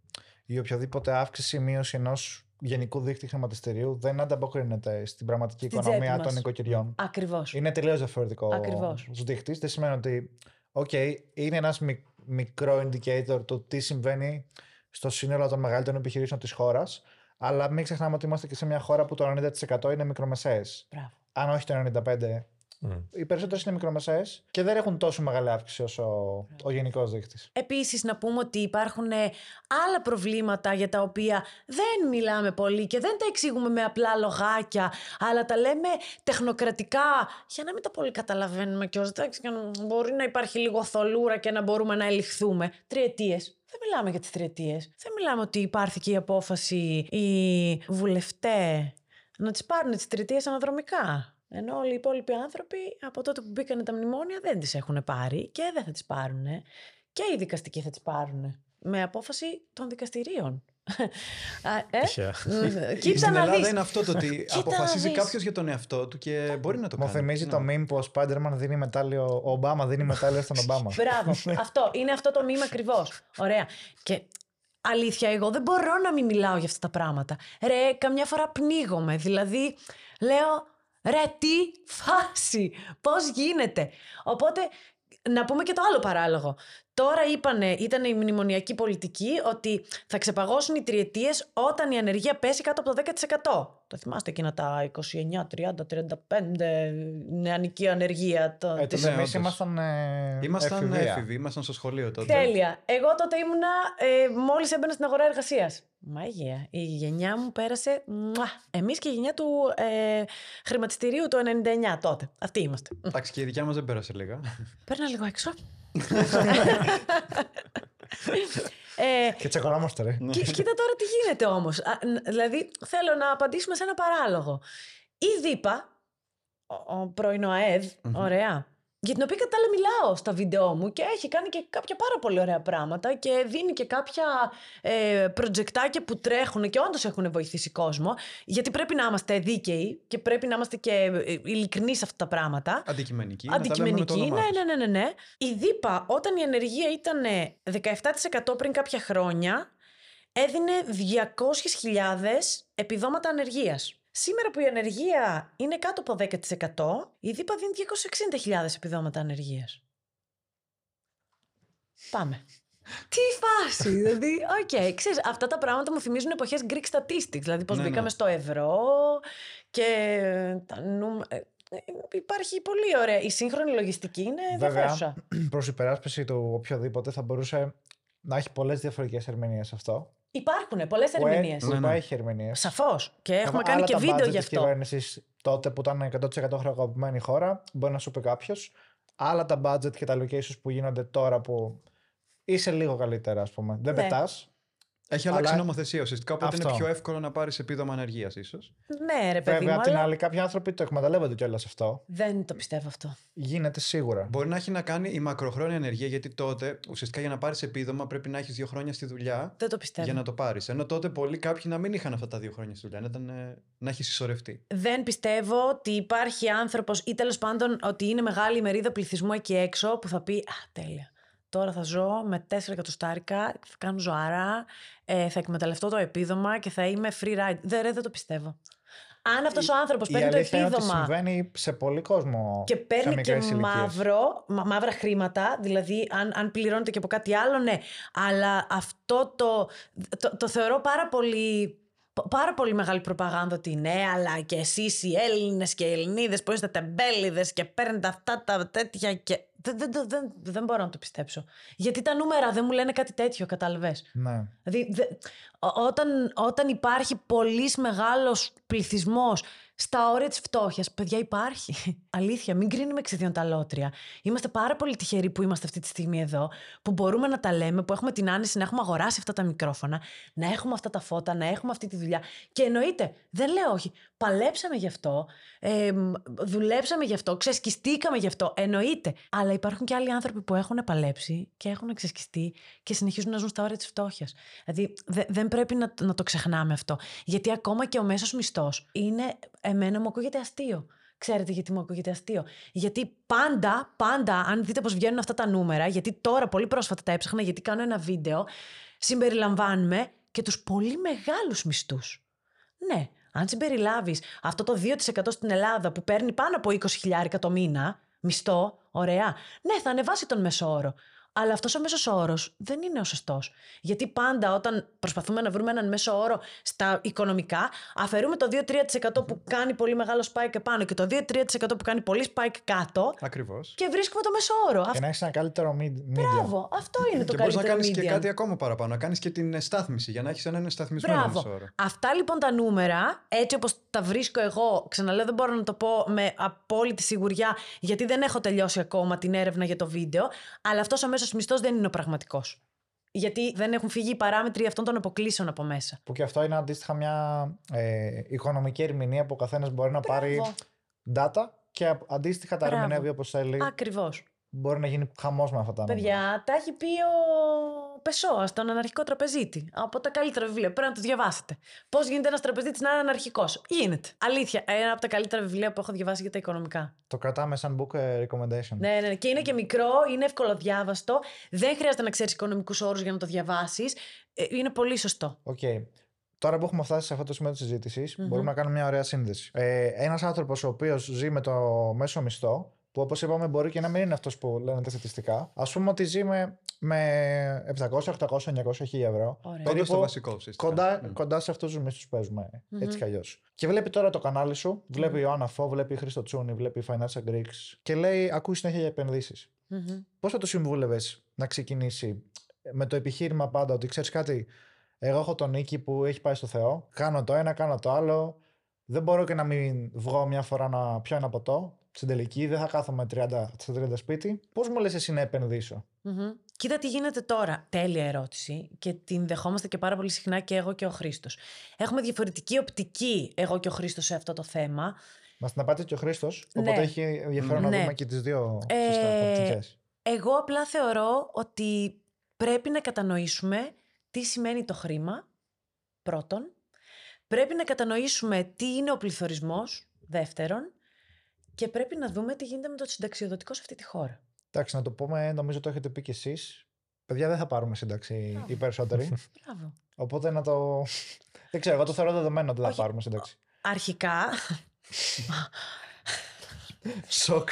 η οποιαδήποτε αύξηση ή μείωση ενός γενικού δίκτυου χρηματιστηρίου δεν ανταποκρίνεται στην πραγματική Στην οικονομία των νοικοκυριών. Ακριβώς. Είναι τελείως διαφορετικό Ακριβώς. ο δείκτης. Δεν σημαίνει ότι okay, είναι ένας μικ... μικρό indicator του τι συμβαίνει στο σύνολο των μεγαλύτερων επιχειρήσεων της χώρας, αλλά μην ξεχνάμε ότι είμαστε και σε μια χώρα που το ενενήντα τοις εκατό είναι μικρομεσαίες. Μπράβο. Αν όχι το ενενήντα πέντε τοις εκατό. Mm. Οι περισσότερες είναι μικρομεσαίες και δεν έχουν τόσο μεγάλη αύξηση όσο mm. ο γενικός δείκτης. Επίσης, να πούμε ότι υπάρχουν άλλα προβλήματα για τα οποία δεν μιλάμε πολύ και δεν τα εξηγούμε με απλά λογάκια, αλλά τα λέμε τεχνοκρατικά για να μην τα πολύ καταλαβαίνουμε κιόλας. Μπορεί να υπάρχει λίγο θολούρα και να μπορούμε να ελιχθούμε. Τριετίες. Δεν μιλάμε για τις τριετίες. Δεν μιλάμε ότι υπάρχει και η απόφαση οι βουλευτές να τις πάρουν τις τριετίες αναδρομικά. Ενώ όλοι οι υπόλοιποι άνθρωποι από τότε που μπήκανε τα μνημόνια δεν τις έχουν πάρει και δεν θα τις πάρουν. Και οι δικαστικοί θα τις πάρουν. Με απόφαση των δικαστηρίων. ε? Στην Ελλάδα είναι αυτό το ότι αποφασίζει κάποιος για τον εαυτό του και μπορεί να το κάνει. Μου θυμίζει το meme που ο Spider-Man δίνει μετάλλιο, ο Ομπάμα δίνει μετάλλιο στον Ομπάμα. Μπράβο. Αυτό. Είναι αυτό το meme ακριβώς. Ωραία. Και αλήθεια, εγώ δεν μπορώ να μην μιλάω για αυτά τα πράγματα. Ρε, καμιά φορά πνίγομαι. Δηλαδή, λέω. Ρε, τι φάση! Πώς γίνεται! Οπότε, να πούμε και το άλλο παράλογο. Τώρα είπανε, ήταν η μνημονιακή πολιτική ότι θα ξεπαγώσουν οι τριετίες όταν η ανεργία πέσει κάτω από το δέκα τοις εκατό. Το θυμάστε εκείνα τα είκοσι εννιά, τριάντα, τριάντα πέντε νεανική ανεργία. Το... Ε, τότε εμείς ήμασταν ε, Ήμασταν έφηβοι, ήμασταν στο σχολείο τότε. Τέλεια. Εγώ τότε ήμουνα ε, μόλις έμπαινα στην αγορά εργασίας. Μαγεία. Η γενιά μου πέρασε. Μουα. Εμείς και η γενιά του ε, χρηματιστηρίου του ενενήντα εννιά τότε. Αυτοί είμαστε. Εντάξει, και η δικιά μας δεν πέρασε λίγα. Παίρνα λίγο έξω. ε, και τσακωνόμαστε, ρε. Κοίτα τώρα τι γίνεται όμως. Α, δηλαδή, θέλω να απαντήσουμε σε ένα παράλογο. Η ΔΥΠΑ, ο, ο πρώην ΟΑΕΔ, mm-hmm. ωραία, για την οποία κατά τα άλλα μιλάω στα βίντεό μου και έχει κάνει και κάποια πάρα πολύ ωραία πράγματα και δίνει και κάποια ε, προτζεκτάκια που τρέχουν και όντως έχουν βοηθήσει κόσμο, γιατί πρέπει να είμαστε δίκαιοι και πρέπει να είμαστε και ειλικρινείς σε αυτά τα πράγματα. Αντικειμενικοί. Αντικειμενικοί, ναι, ναι, ναι, ναι, ναι. Η ΔΥΠΑ, όταν η ανεργία ήταν δεκαεπτά τοις εκατό πριν κάποια χρόνια, έδινε διακόσιες χιλιάδες επιδόματα ανεργίας. Σήμερα που η ανεργία είναι κάτω από δέκα τοις εκατό, η ΔΥΠΑ δίνει διακόσιες εξήντα χιλιάδες επιδόματα ανεργίας. Πάμε. Τι φάση, δηλαδή, οκ, okay, ξέρεις, αυτά τα πράγματα μου θυμίζουν εποχές Greek Statistics, δηλαδή πώς ναι, μπήκαμε ναι. στο ευρώ και τα νούμερα. Υπάρχει πολύ ωραία. Η σύγχρονη λογιστική είναι ενδιαφέρουσα. Προς υπεράσπιση του οποιοδήποτε θα μπορούσε να έχει πολλές διαφορετικές ερμηνείες αυτό. Υπάρχουν πολλές ερμηνείες. Ναι, ναι. Έχει ερμηνείες. Σαφώς. Και έχουμε Άρα, κάνει και βίντεο γι' της αυτό. κυβέρνησης τότε που ήταν εκατό τοις εκατό χρεοκοπημένη χώρα, μπορεί να σου πει κάποιος. Άλλα τα budget και τα locations που γίνονται τώρα που είσαι λίγο καλύτερα, ας πούμε. Δεν Ναι. πετάς. Έχει αλλάξει Αλλά... νομοθεσία ουσιαστικά, οπότε Αυτό. είναι πιο εύκολο να πάρεις επίδομα ανεργίας, ίσως. Ναι, ρε παιδί Βέβαια, μου, απ' την αλλά άλλη, κάποιοι άνθρωποι το εκμεταλλεύονται κιόλας αυτό. δεν το πιστεύω αυτό. Γίνεται σίγουρα. Μπορεί να έχει να κάνει η μακροχρόνια ανεργία, γιατί τότε ουσιαστικά για να πάρεις επίδομα πρέπει να έχεις δύο χρόνια στη δουλειά Δεν το πιστεύω. για να το πάρεις. Ενώ τότε πολλοί κάποιοι να μην είχαν αυτά τα δύο χρόνια στη δουλειά, να, ήταν, ε, να έχει συσσωρευτεί. Δεν πιστεύω ότι υπάρχει άνθρωπος ή τέλος πάντων ότι είναι μεγάλη μερίδα πληθυσμού εκεί έξω που θα πει «Α, τέλεια. Τώρα θα ζω με τέσσερα εκατοστάρικα, θα κάνω ζωάρα, ε, θα εκμεταλλευτώ το επίδομα και θα είμαι free ride». Δεν, ρε, δεν το πιστεύω. Αν αυτός ο άνθρωπος παίρνει το αλήθεια είναι ότι επίδομα συμβαίνει σε πολύ κόσμο. και σε παίρνει και μικρές ηλικίες. μαύρο, μα, μαύρα χρήματα, δηλαδή αν, αν πληρώνεται και από κάτι άλλο, ναι. Αλλά αυτό το, το, το θεωρώ πάρα πολύ... Πάρα πολύ μεγάλη προπαγάνδα ότι ναι, αλλά και εσείς οι Έλληνες και οι Ελληνίδες που είστε τεμπέληδες και παίρνετε αυτά τα τέτοια και... Δεν, δεν, δεν, δεν μπορώ να το πιστέψω. Γιατί τα νούμερα δεν μου λένε κάτι τέτοιο, κατάλαβες. Ναι. Δηλαδή, δε, ό- όταν, όταν υπάρχει πολύς μεγάλος πληθυσμός στα όρια της φτώχειας, παιδιά, υπάρχει. Αλήθεια, μην κρίνουμε ξεδιών τα λότρια. Είμαστε πάρα πολύ τυχεροί που είμαστε αυτή τη στιγμή εδώ, που μπορούμε να τα λέμε, που έχουμε την άνεση να έχουμε αγοράσει αυτά τα μικρόφωνα, να έχουμε αυτά τα φώτα, να έχουμε αυτή τη δουλειά. Και εννοείται, δεν λέω όχι. Παλέψαμε γι' αυτό, ε, δουλέψαμε γι' αυτό, ξεσκιστήκαμε γι' αυτό. Εννοείται. Αλλά υπάρχουν και άλλοι άνθρωποι που έχουν παλέψει και έχουν ξεσκιστεί και συνεχίζουν να ζουν στα όρια της φτώχειας. Δηλαδή, δε, δεν πρέπει να, να το ξεχνάμε αυτό. Γιατί ακόμα και ο μέσος μισθός είναι. Εμένα μου ακούγεται αστείο. Ξέρετε γιατί μου ακούγεται αστείο? Γιατί πάντα, πάντα, αν δείτε πώς βγαίνουν αυτά τα νούμερα, γιατί τώρα πολύ πρόσφατα τα έψαχνα, γιατί κάνω ένα βίντεο, συμπεριλαμβάνουμε και τους πολύ μεγάλους μισθούς. Ναι, αν συμπεριλάβεις αυτό το δύο τοις εκατό στην Ελλάδα που παίρνει πάνω από είκοσι χιλιάδες το μήνα, μισθό, ωραία, ναι, θα ανεβάσει τον μέσο όρο. Αλλά αυτός ο μέσος όρος δεν είναι ο σωστός. Γιατί πάντα όταν προσπαθούμε να βρούμε έναν μέσο όρο στα οικονομικά, αφαιρούμε το δύο με τρία τοις εκατό που κάνει πολύ μεγάλο spike πάνω και το δύο με τρία τοις εκατό που κάνει πολύ spike κάτω. Ακριβώς. Και βρίσκουμε το μέσο όρο. Και να έχεις ένα καλύτερο medium. Μπράβο, αυτό είναι το Και μπορείς καλύτερο να κάνεις medium. και κάτι ακόμα παραπάνω, να κάνεις και την στάθμιση για να έχεις έναν σταθμισμένο Μπράβο. μέσο όρο. Αυτά λοιπόν τα νούμερα, έτσι όπως τα βρίσκω εγώ, ξαναλέω, δεν μπορώ να το πω με απόλυτη σιγουριά, γιατί δεν έχω τελειώσει ακόμα την έρευνα για το βίντεο, αλλά αυτός ο μέσος μισθός δεν είναι ο πραγματικός. Γιατί δεν έχουν φύγει οι παράμετροι αυτών των αποκλήσεων από μέσα. Που και αυτό είναι αντίστοιχα μια ε, οικονομική ερμηνεία που ο καθένας μπορεί να πάρει Μπράβο. data και αντίστοιχα τα Μπράβο. ερμηνεύει όπως θέλει. Ακριβώς. Μπορεί να γίνει χαμός με αυτά τα νούμερα. Παιδιά, τα έχει πει ο Πεσόα στον Αναρχικό Τραπεζίτη. Από τα καλύτερα βιβλία. Πρέπει να το διαβάσετε. Πώς γίνεται ένας τραπεζίτης να είναι αναρχικός? Γίνεται. Αλήθεια. Ένα από τα καλύτερα βιβλία που έχω διαβάσει για τα οικονομικά. Το κρατάμε σαν book ε, recommendation. Ναι, ναι, ναι. Και είναι και μικρό, είναι εύκολο διάβαστο. Δεν χρειάζεται να ξέρεις οικονομικούς όρους για να το διαβάσεις. Ε, Είναι πολύ σωστό. Okay. Τώρα που έχουμε φτάσει σε αυτό το σημείο της συζήτησης, mm-hmm. μπορούμε να κάνουμε μια ωραία σύνδεση. Ε, ένας άνθρωπος ο οποίος ζει με το μέσο μισθό, που όπως είπαμε μπορεί και να μην είναι αυτός που λένε τα στατιστικά, ας πούμε ότι ζει με, με επτακόσια, οχτακόσια, εννιακόσια χίλια ευρώ. Ωραία. Περίπου το βασικό ουσιαστικά. Κοντά, Mm. κοντά σε αυτούς τους μισθούς παίζουμε, Mm-hmm. έτσι κι αλλιώς. Και βλέπει τώρα το κανάλι σου, βλέπει mm-hmm. Ιωάννα Φω, βλέπει Χρήστο Τσούνη, βλέπει Financial Greeks και λέει: ακούει συνέχεια για επενδύσεις. Mm-hmm. Πώς θα το συμβούλευες να ξεκινήσει με το επιχείρημα πάντα ότι ξέρεις κάτι, εγώ έχω τον Νίκη που έχει πάει στο Θεό, κάνω το ένα, κάνω το άλλο, δεν μπορώ και να μην βγω μια φορά να πιω ένα ποτό. Στην τελική δεν θα κάθομαι τριάντα, στα τριάντα σπίτι. Πώς μου λες εσύ να επενδύσω? Mm-hmm. Κοίτα τι γίνεται τώρα. Τέλεια ερώτηση και την δεχόμαστε και πάρα πολύ συχνά και εγώ και ο Χρήστος. Έχουμε διαφορετική οπτική εγώ και ο Χρήστος σε αυτό το θέμα. Μας την απάντησε και ο Χρήστος, Ναι. οπότε έχει ενδιαφέρον να Ναι. δούμε και τις δύο Ε, σωστά οπτικές. Εγώ απλά θεωρώ ότι πρέπει να κατανοήσουμε τι σημαίνει το χρήμα, πρώτον. Πρέπει να κατανοήσουμε τι είναι ο πληθωρισμός, δεύτερον. Και πρέπει να δούμε τι γίνεται με το συνταξιοδοτικό σε αυτή τη χώρα. Εντάξει, να το πούμε, νομίζω το έχετε πει κι εσείς. Παιδιά, δεν θα πάρουμε σύνταξη οι περισσότεροι. Μπράβο. Οπότε να το. Δεν ξέρω, εγώ το θεωρώ δεδομένο ότι δεν θα Όχι. πάρουμε σύνταξη. Αρχικά, Σοκ.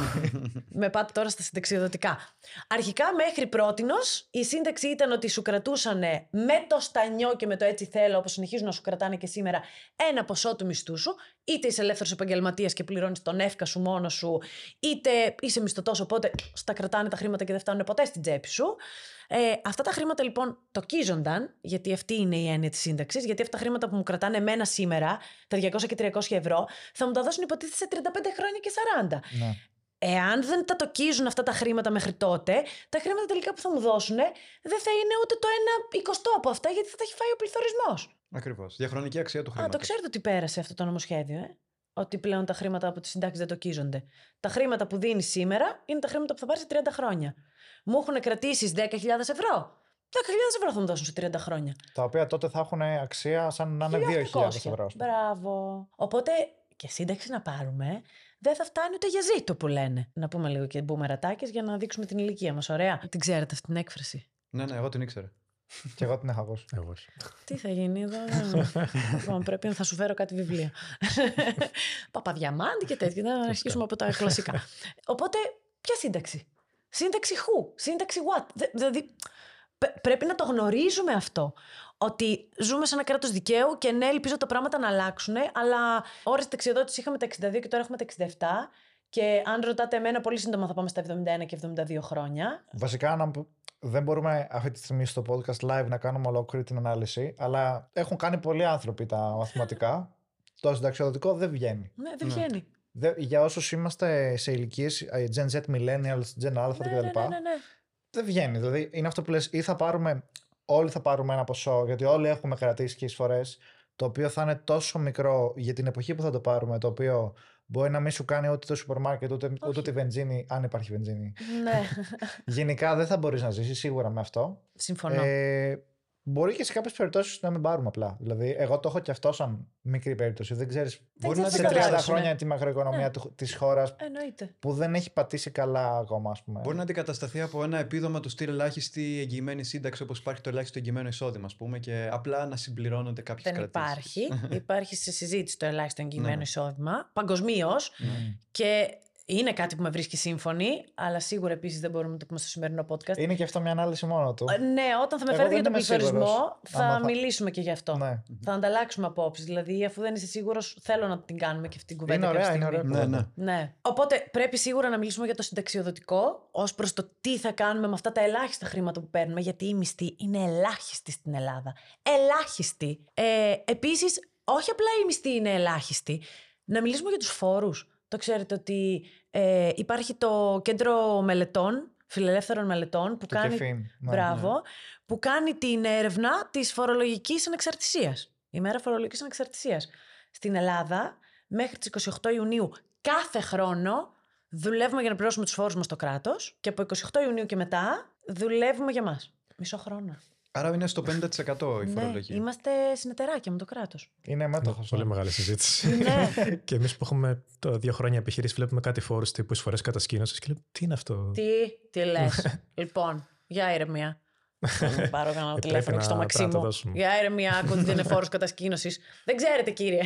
με πάτε τώρα στα συνταξιοδοτικά. Αρχικά μέχρι πρότινος η σύνταξη ήταν ότι σου κρατούσαν με το στανιό και με το έτσι θέλω, όπως συνεχίζουν να σου κρατάνε και σήμερα, ένα ποσό του μισθού σου. Είτε είσαι ελεύθερος επαγγελματίας και πληρώνεις τον εύκα σου μόνος σου, είτε είσαι μισθωτός, οπότε στα κρατάνε τα χρήματα και δεν φτάνουν ποτέ στην τσέπη σου. Ε, αυτά τα χρήματα λοιπόν τοκίζονταν, γιατί αυτή είναι η έννοια της σύνταξης, γιατί αυτά τα χρήματα που μου κρατάνε εμένα σήμερα, τα διακόσια και τριακόσια ευρώ, θα μου τα δώσουν υποτίθεται σε τριάντα πέντε χρόνια και σαράντα. Ναι. Εάν δεν τα τοκίζουν αυτά τα χρήματα μέχρι τότε, τα χρήματα τελικά που θα μου δώσουν δεν θα είναι ούτε το ένα εικοστό από αυτά, γιατί θα τα έχει φάει ο πληθωρισμός. Ακριβώς. Διαχρονική αξία του Α, χρήματος. το ξέρετε ότι πέρασε αυτό το νομοσχέδιο, ε? Ότι πλέον τα χρήματα από τις συντάξεις δεν τοκίζονται. Τα χρήματα που δίνεις σήμερα είναι τα χρήματα που θα πάρεις σε τριάντα χρόνια. Μου έχουν κρατήσει δέκα χιλιάδες ευρώ. δέκα χιλιάδες ευρώ θα μου δώσουν σε τριάντα χρόνια. Τα οποία τότε θα έχουν αξία σαν να είναι δύο χιλιάδες ευρώ. ας πούμε. Μπράβο. Οπότε και σύνταξη να πάρουμε δεν θα φτάνει ούτε για ζήτο που λένε. Να πούμε λίγο και μπούμερατάκες για να δείξουμε την ηλικία μας. Ωραία. Την ξέρετε αυτή την έκφραση. Ναι, ναι, εγώ την ήξερα. Και εγώ την έχω ακούσει. Εγώ όχι. Τι θα γίνει εδώ. Λοιπόν, πρέπει να θα σου φέρω κάτι βιβλία. Παπαδιαμάντη και τέτοια. Να αρχίσουμε από τα κλασικά. Οπότε, ποια σύνταξη. Σύνταξη who. Σύνταξη what. Δε- Δηλαδή, πε- πρέπει να το γνωρίζουμε αυτό. Ότι ζούμε σε ένα κράτος δικαίου και ναι, ελπίζω τα πράγματα να αλλάξουν, αλλά ώρες συνταξιοδότηση είχαμε τα εξήντα δύο και τώρα έχουμε τα εξήντα επτά. Και αν ρωτάτε εμένα, πολύ σύντομα θα πάμε στα εβδομήντα ένα και εβδομήντα δύο χρόνια. Βασικά, να... π- δεν μπορούμε αυτή τη στιγμή στο podcast live να κάνουμε ολόκληρη την ανάλυση, αλλά έχουν κάνει πολλοί άνθρωποι τα μαθηματικά. Το συνταξιοδοτικό δεν βγαίνει. Ναι, δεν βγαίνει. Δε- για όσους είμαστε σε ηλικίες ε, Gen Z, Millennials, Gen Alpha Ναι, κτλ. ναι, ναι, ναι, ναι. Δεν βγαίνει. Δηλαδή είναι αυτό που λες, ή θα πάρουμε, όλοι θα πάρουμε ένα ποσό, γιατί όλοι έχουμε κρατήσει και εισφορές, το οποίο θα είναι τόσο μικρό για την εποχή που θα το πάρουμε, το οποίο μπορεί να μην σου κάνει ούτε το σούπερ μάρκετ, ούτε, ούτε τη βενζίνη, αν υπάρχει βενζίνη. Ναι. Γενικά δεν θα μπορείς να ζήσεις σίγουρα με αυτό. Συμφωνώ. Ε, μπορεί και σε κάποιες περιπτώσεις να μην πάρουμε απλά. Δηλαδή, εγώ το έχω και αυτό σαν μικρή περίπτωση. Δεν ξέρεις Μπορεί να ξέρεις σε τι θα τριάντα αλλάξουν, χρόνια ναι. τη μακροοικονομία Ναι. του- της χώρας Εννοείται. που δεν έχει πατήσει καλά ακόμα, ας πούμε. Μπορεί να αντικατασταθεί από ένα επίδομα του στυλ ελάχιστη εγγυημένη σύνταξη, όπως υπάρχει το ελάχιστο εγγυημένο εισόδημα, ας πούμε, και απλά να συμπληρώνονται κάποιες Δεν κρατήσεις. υπάρχει. Υπάρχει σε συζήτηση το ελάχιστο εγγυημένο Ναι. εισόδημα παγκοσμίως και είναι κάτι που με βρίσκει σύμφωνη, αλλά σίγουρα επίσης δεν μπορούμε να το πούμε στο σημερινό podcast. Είναι και αυτό μια ανάλυση μόνο του. Ε, Ναι, όταν θα με Εγώ φέρετε για δεν τον είμαι πληθωρισμό, σίγουρος θα άμα θα- μιλήσουμε και γι' αυτό. Ναι. Θα ανταλλάξουμε απόψεις. Δηλαδή, αφού δεν είσαι σίγουρος, θέλω να την κάνουμε και αυτή την κουβέντα. Είναι κάποια ωραία, είναι στιγμή. ωραία. Ναι, κουβέντα. ναι. Ναι. Οπότε πρέπει σίγουρα να μιλήσουμε για το συνταξιοδοτικό ως προς το τι θα κάνουμε με αυτά τα ελάχιστα χρήματα που παίρνουμε, γιατί οι μισθοί είναι ελάχιστοι στην Ελλάδα. Ελάχιστοι. Ε, επίσης, όχι απλά οι μισθοί είναι ελάχιστοι. Να μιλήσουμε για τους φόρους. Το ξέρετε ότι ε, υπάρχει το κέντρο μελετών, φιλελεύθερων μελετών, που Το κάνει, Κεφίν, ναι, μπράβο, που κάνει την έρευνα της φορολογικής ανεξαρτησίας. Η μέρα φορολογικής ανεξαρτησίας. Στην Ελλάδα, μέχρι τις είκοσι οκτώ Ιουνίου κάθε χρόνο δουλεύουμε για να πληρώσουμε τους φόρους μας στο κράτος και από είκοσι οκτώ Ιουνίου και μετά δουλεύουμε για μας. Μισό χρόνο. Άρα είναι στο πενήντα τοις εκατό η Ναι, φορολογία. είμαστε συνεταιράκια με το κράτος. Είναι μέτοχος. Πολύ μεγάλη συζήτηση. Ναι. Και εμεί που έχουμε το δύο χρόνια επιχειρήσει, βλέπουμε κάτι φόρου τύπου εισφορέ κατασκήνωση και λέμε τι είναι αυτό. Τι, τι λες. Λοιπόν, για ηρεμία. Θα πάρω κανένα Ε, τηλέφωνο πρέπει και στο να- πρέπει να το Μαξίμου. δώσουμε. Για ηρεμία, άκου ότι δεν είναι φόρος κατασκήνωσης. Δεν ξέρετε, κύριε.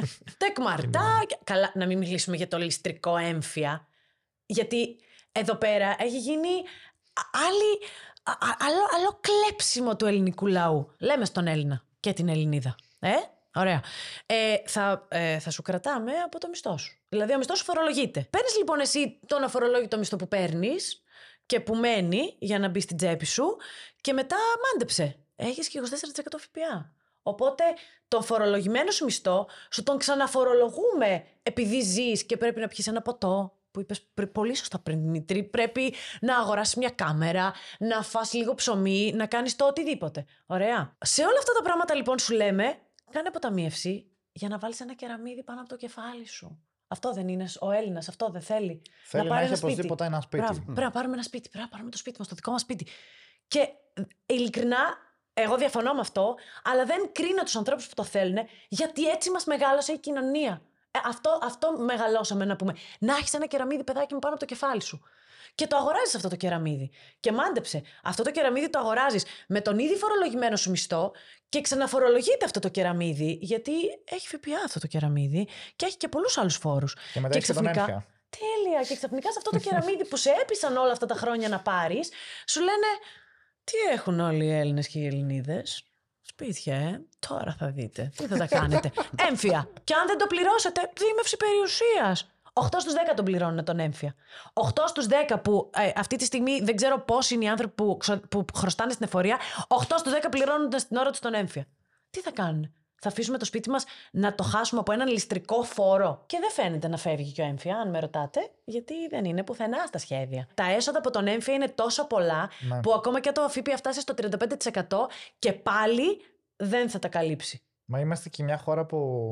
Τεκμαρτά. Καλά, να μην μιλήσουμε για το ληστρικό έμφυα. Γιατί εδώ πέρα έχει γίνει α- άλλη, α- α- άλλο, άλλο κλέψιμο του ελληνικού λαού. Λέμε στον Έλληνα και την Ελληνίδα. Ε, ωραία. Ε, θα, ε, θα σου κρατάμε από το μισθό σου. Δηλαδή, ο μισθός σου φορολογείται. Παίρνεις λοιπόν εσύ τον αφορολόγητο μισθό που παίρνεις και που μένει για να μπει στην τσέπη σου και μετά μάντεψε. Έχεις και είκοσι τέσσερα τοις εκατό ΦΠΑ. Οπότε το φορολογημένο σου μισθό σου τον ξαναφορολογούμε επειδή ζεις και πρέπει να πιεις ένα ποτό που είπες πολύ σωστά πριν, Δημήτρη, πρέπει να αγοράσεις μια κάμερα, να φας λίγο ψωμί, να κάνεις το οτιδήποτε. Ωραία. Σε όλα αυτά τα πράγματα λοιπόν σου λέμε, κάνε αποταμίευση για να βάλεις ένα κεραμίδι πάνω από το κεφάλι σου. Αυτό δεν είναι ο Έλληνας, αυτό δεν θέλει. Θέλει να, να, πάρει έχει ένα σπίτι. οπωσδήποτε ένα σπίτι. Μπράβο, Mm. Πρέπει να πάρουμε ένα σπίτι, πρέπει να πάρουμε το σπίτι μας, το δικό μας σπίτι. Και ειλικρινά, εγώ διαφωνώ με αυτό, αλλά δεν κρίνω τους ανθρώπους που το θέλουν, γιατί έτσι μας μεγάλωσε η κοινωνία. Ε, αυτό, αυτό μεγαλώσαμε να πούμε. Να έχεις ένα κεραμίδι, παιδάκι μου, πάνω από το κεφάλι σου. Και το αγοράζεις αυτό το κεραμίδι. Και μάντεψε, αυτό το κεραμίδι το αγοράζεις με τον ήδη φορολογημένο σου μισθό και ξαναφορολογείται αυτό το κεραμίδι, γιατί έχει ΦΠΑ αυτό το κεραμίδι και έχει και πολλούς άλλους φόρους. Και μετά έχει τον έμφυα. Τέλεια! Και ξαφνικά σε αυτό το κεραμίδι που σε έπεισαν όλα αυτά τα χρόνια να πάρεις, σου λένε τι έχουν όλοι οι Έλληνες και οι Ελληνίδες. Σπίτια, ε. Τώρα θα δείτε. Τι θα τα κάνετε. Έμφυα. Και αν δεν το πληρώσετε, δίμευση περιουσίας. οκτώ στους δέκα τον πληρώνουν τον έμφυα. οκτώ στους δέκα που ε, αυτή τη στιγμή δεν ξέρω πόσοι είναι οι άνθρωποι που, που χρωστάνε στην εφορία, οκτώ στους δέκα πληρώνουν στην ώρα τους τον έμφυα. Τι θα κάνουν. Θα αφήσουμε το σπίτι μας να το χάσουμε από έναν ληστρικό φόρο. Και δεν φαίνεται να φεύγει και ο έμφυα, αν με ρωτάτε, γιατί δεν είναι πουθενά στα σχέδια. Τα έσοδα από τον έμφυα είναι τόσο πολλά, ναι, που ακόμα και το ΦΠΑ φτάσει στο τριάντα πέντε τοις εκατό και πάλι δεν θα τα καλύψει. Μα είμαστε και μια χώρα που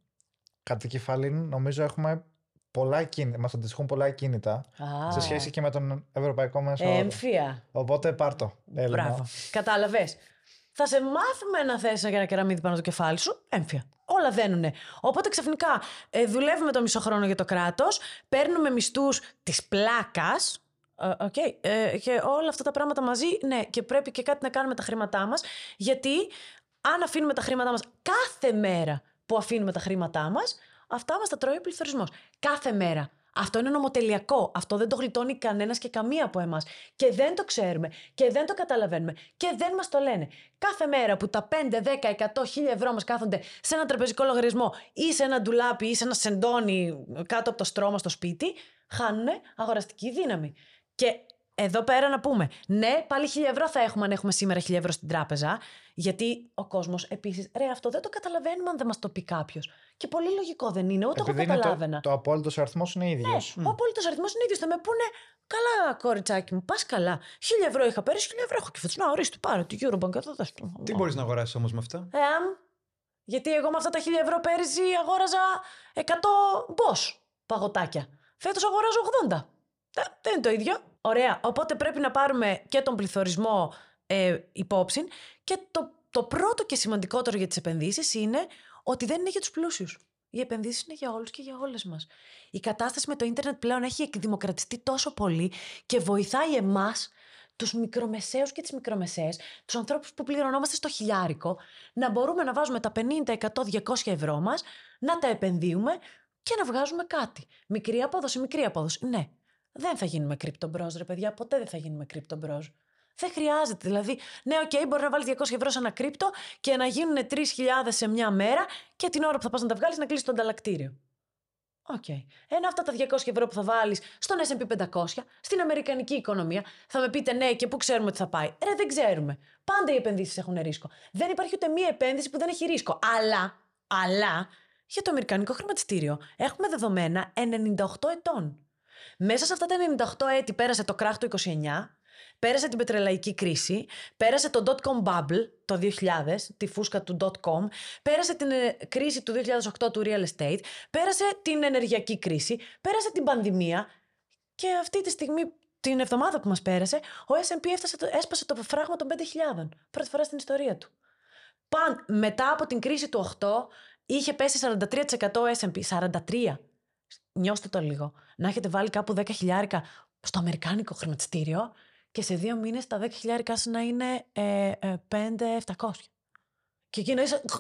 κατά κεφαλήν νομίζω έχουμε πολλά κίνητα, μας αντιστοιχούν πολλά κίνητα ah. σε σχέση και με τον ευρωπαϊκό μέσο όρο. Έμφυα. Οπότε πάρ' το. Μπράβο. Κατάλαβες. Θα σε μάθουμε να θες ένα κεραμίδι πάνω στο κεφάλι σου, έμφυα. Όλα δένουνε. Οπότε ξαφνικά ε, δουλεύουμε το μισό χρόνο για το κράτος, παίρνουμε μισθούς της πλάκας. Okay. Ε, και όλα αυτά τα πράγματα μαζί, ναι, και πρέπει και κάτι να κάνουμε τα χρήματά μας, γιατί αν αφήνουμε τα χρήματά μας κάθε μέρα που αφήνουμε τα χρήματά μας, αυτά μας τα τρώει ο πληθωρισμός. Κάθε μέρα. Αυτό είναι νομοτελειακό. Αυτό δεν το γλιτώνει κανένας και καμία από εμάς. Και δεν το ξέρουμε και δεν το καταλαβαίνουμε και δεν μας το λένε. Κάθε μέρα που τα πέντε, δέκα, εκατό, χίλια ευρώ μας κάθονται σε ένα τραπεζικό λογαριασμό ή σε ένα ντουλάπι ή σε ένα σεντόνι κάτω από το στρώμα στο σπίτι, χάνουν αγοραστική δύναμη. Και εδώ πέρα να πούμε, ναι, πάλι χίλια ευρώ θα έχουμε αν έχουμε σήμερα χίλια ευρώ στην τράπεζα, γιατί ο κόσμος επίσης, ρε, αυτό δεν το καταλαβαίνουμε αν δεν μας το πει κάποιος. Και πολύ λογικό δεν είναι, ούτε επειδή εγώ καταλάβαινα. Το, το απόλυτος αριθμός είναι ίδιος. Ναι, mm. ο απόλυτος αριθμός είναι ίδιος. Θα με πούνε, καλά, κοριτσάκι μου, πας καλά. Χίλια ευρώ είχα πέρυσι, χίλια ευρώ έχω και φέτος. Να, ορίστε, πάρε τη Eurobank εδώ, δες το. Τι μπορείς να αγοράσεις όμως με αυτά? Ε, γιατί εγώ με αυτά τα χίλια ευρώ πέρυσι αγόραζα εκατό Bosch παγωτάκια. Φέτος αγοράζω ογδόντα. Δεν είναι το ίδιο. Ωραία. Οπότε πρέπει να πάρουμε και τον πληθωρισμό ε, υπόψη. Και το, το πρώτο και σημαντικότερο για τις επενδύσεις είναι ότι δεν είναι για τους πλούσιους. Οι επενδύσεις είναι για όλους και για όλες μας. Η κατάσταση με το ίντερνετ πλέον έχει εκδημοκρατιστεί τόσο πολύ και βοηθάει εμάς, τους μικρομεσαίους και τις μικρομεσαίες, τους ανθρώπους που πληρωνόμαστε στο χιλιάρικο, να μπορούμε να βάζουμε τα πενήντα, εκατό, διακόσια ευρώ μας, να τα επενδύουμε και να βγάζουμε κάτι. Μικρή απόδοση, μικρή απόδοση. Ναι. Δεν θα γίνουμε crypto bros, ρε παιδιά. Ποτέ δεν θα γίνουμε crypto bros. Δεν χρειάζεται. Δηλαδή, ναι, οκ, okay, μπορεί να βάλεις διακόσια ευρώ σε ένα κρύπτο και να γίνουν τρεις χιλιάδες σε μια μέρα και την ώρα που θα πας να τα βγάλεις να κλείσεις το ανταλλακτήριο. Οκ. Okay. Ένα αυτά τα διακόσια ευρώ που θα βάλεις στον ες εντ πι πεντακόσια, στην αμερικανική οικονομία, θα με πείτε ναι, και πού ξέρουμε ότι θα πάει. Ρε, δεν ξέρουμε. Πάντα οι επενδύσεις έχουν ρίσκο. Δεν υπάρχει ούτε μία επένδυση που δεν έχει ρίσκο. Αλλά, αλλά, για το αμερικανικό χρηματιστήριο έχουμε δεδομένα ενενήντα οκτώ ετών. Μέσα σε αυτά τα ενενήντα οκτώ έτη πέρασε το κράχ του είκοσι εννιά, πέρασε την πετρελαϊκή κρίση, πέρασε το dot-com bubble το δύο χιλιάδες, τη φούσκα του dot-com, πέρασε την κρίση του δύο χιλιάδες οκτώ του real estate, πέρασε την ενεργειακή κρίση, πέρασε την πανδημία και αυτή τη στιγμή, την εβδομάδα που μας πέρασε, ο ες εντ πι έφτασε, έσπασε το φράγμα των πέντε χιλιάδες, πρώτη φορά στην ιστορία του. Παν, μετά από την κρίση του οκτώ είχε πέσει σαράντα τρία τοις εκατό ο ες εντ πι, σαράντα τρία τοις εκατό. Νιώστε το λίγο. Να έχετε βάλει κάπου δέκα χιλιάρικα στο αμερικάνικο χρηματιστήριο και σε δύο μήνες τα δέκα χιλιάρικα να είναι ε, ε, πέντε χιλιάδες επτακόσια. Και εκεί να είσαι...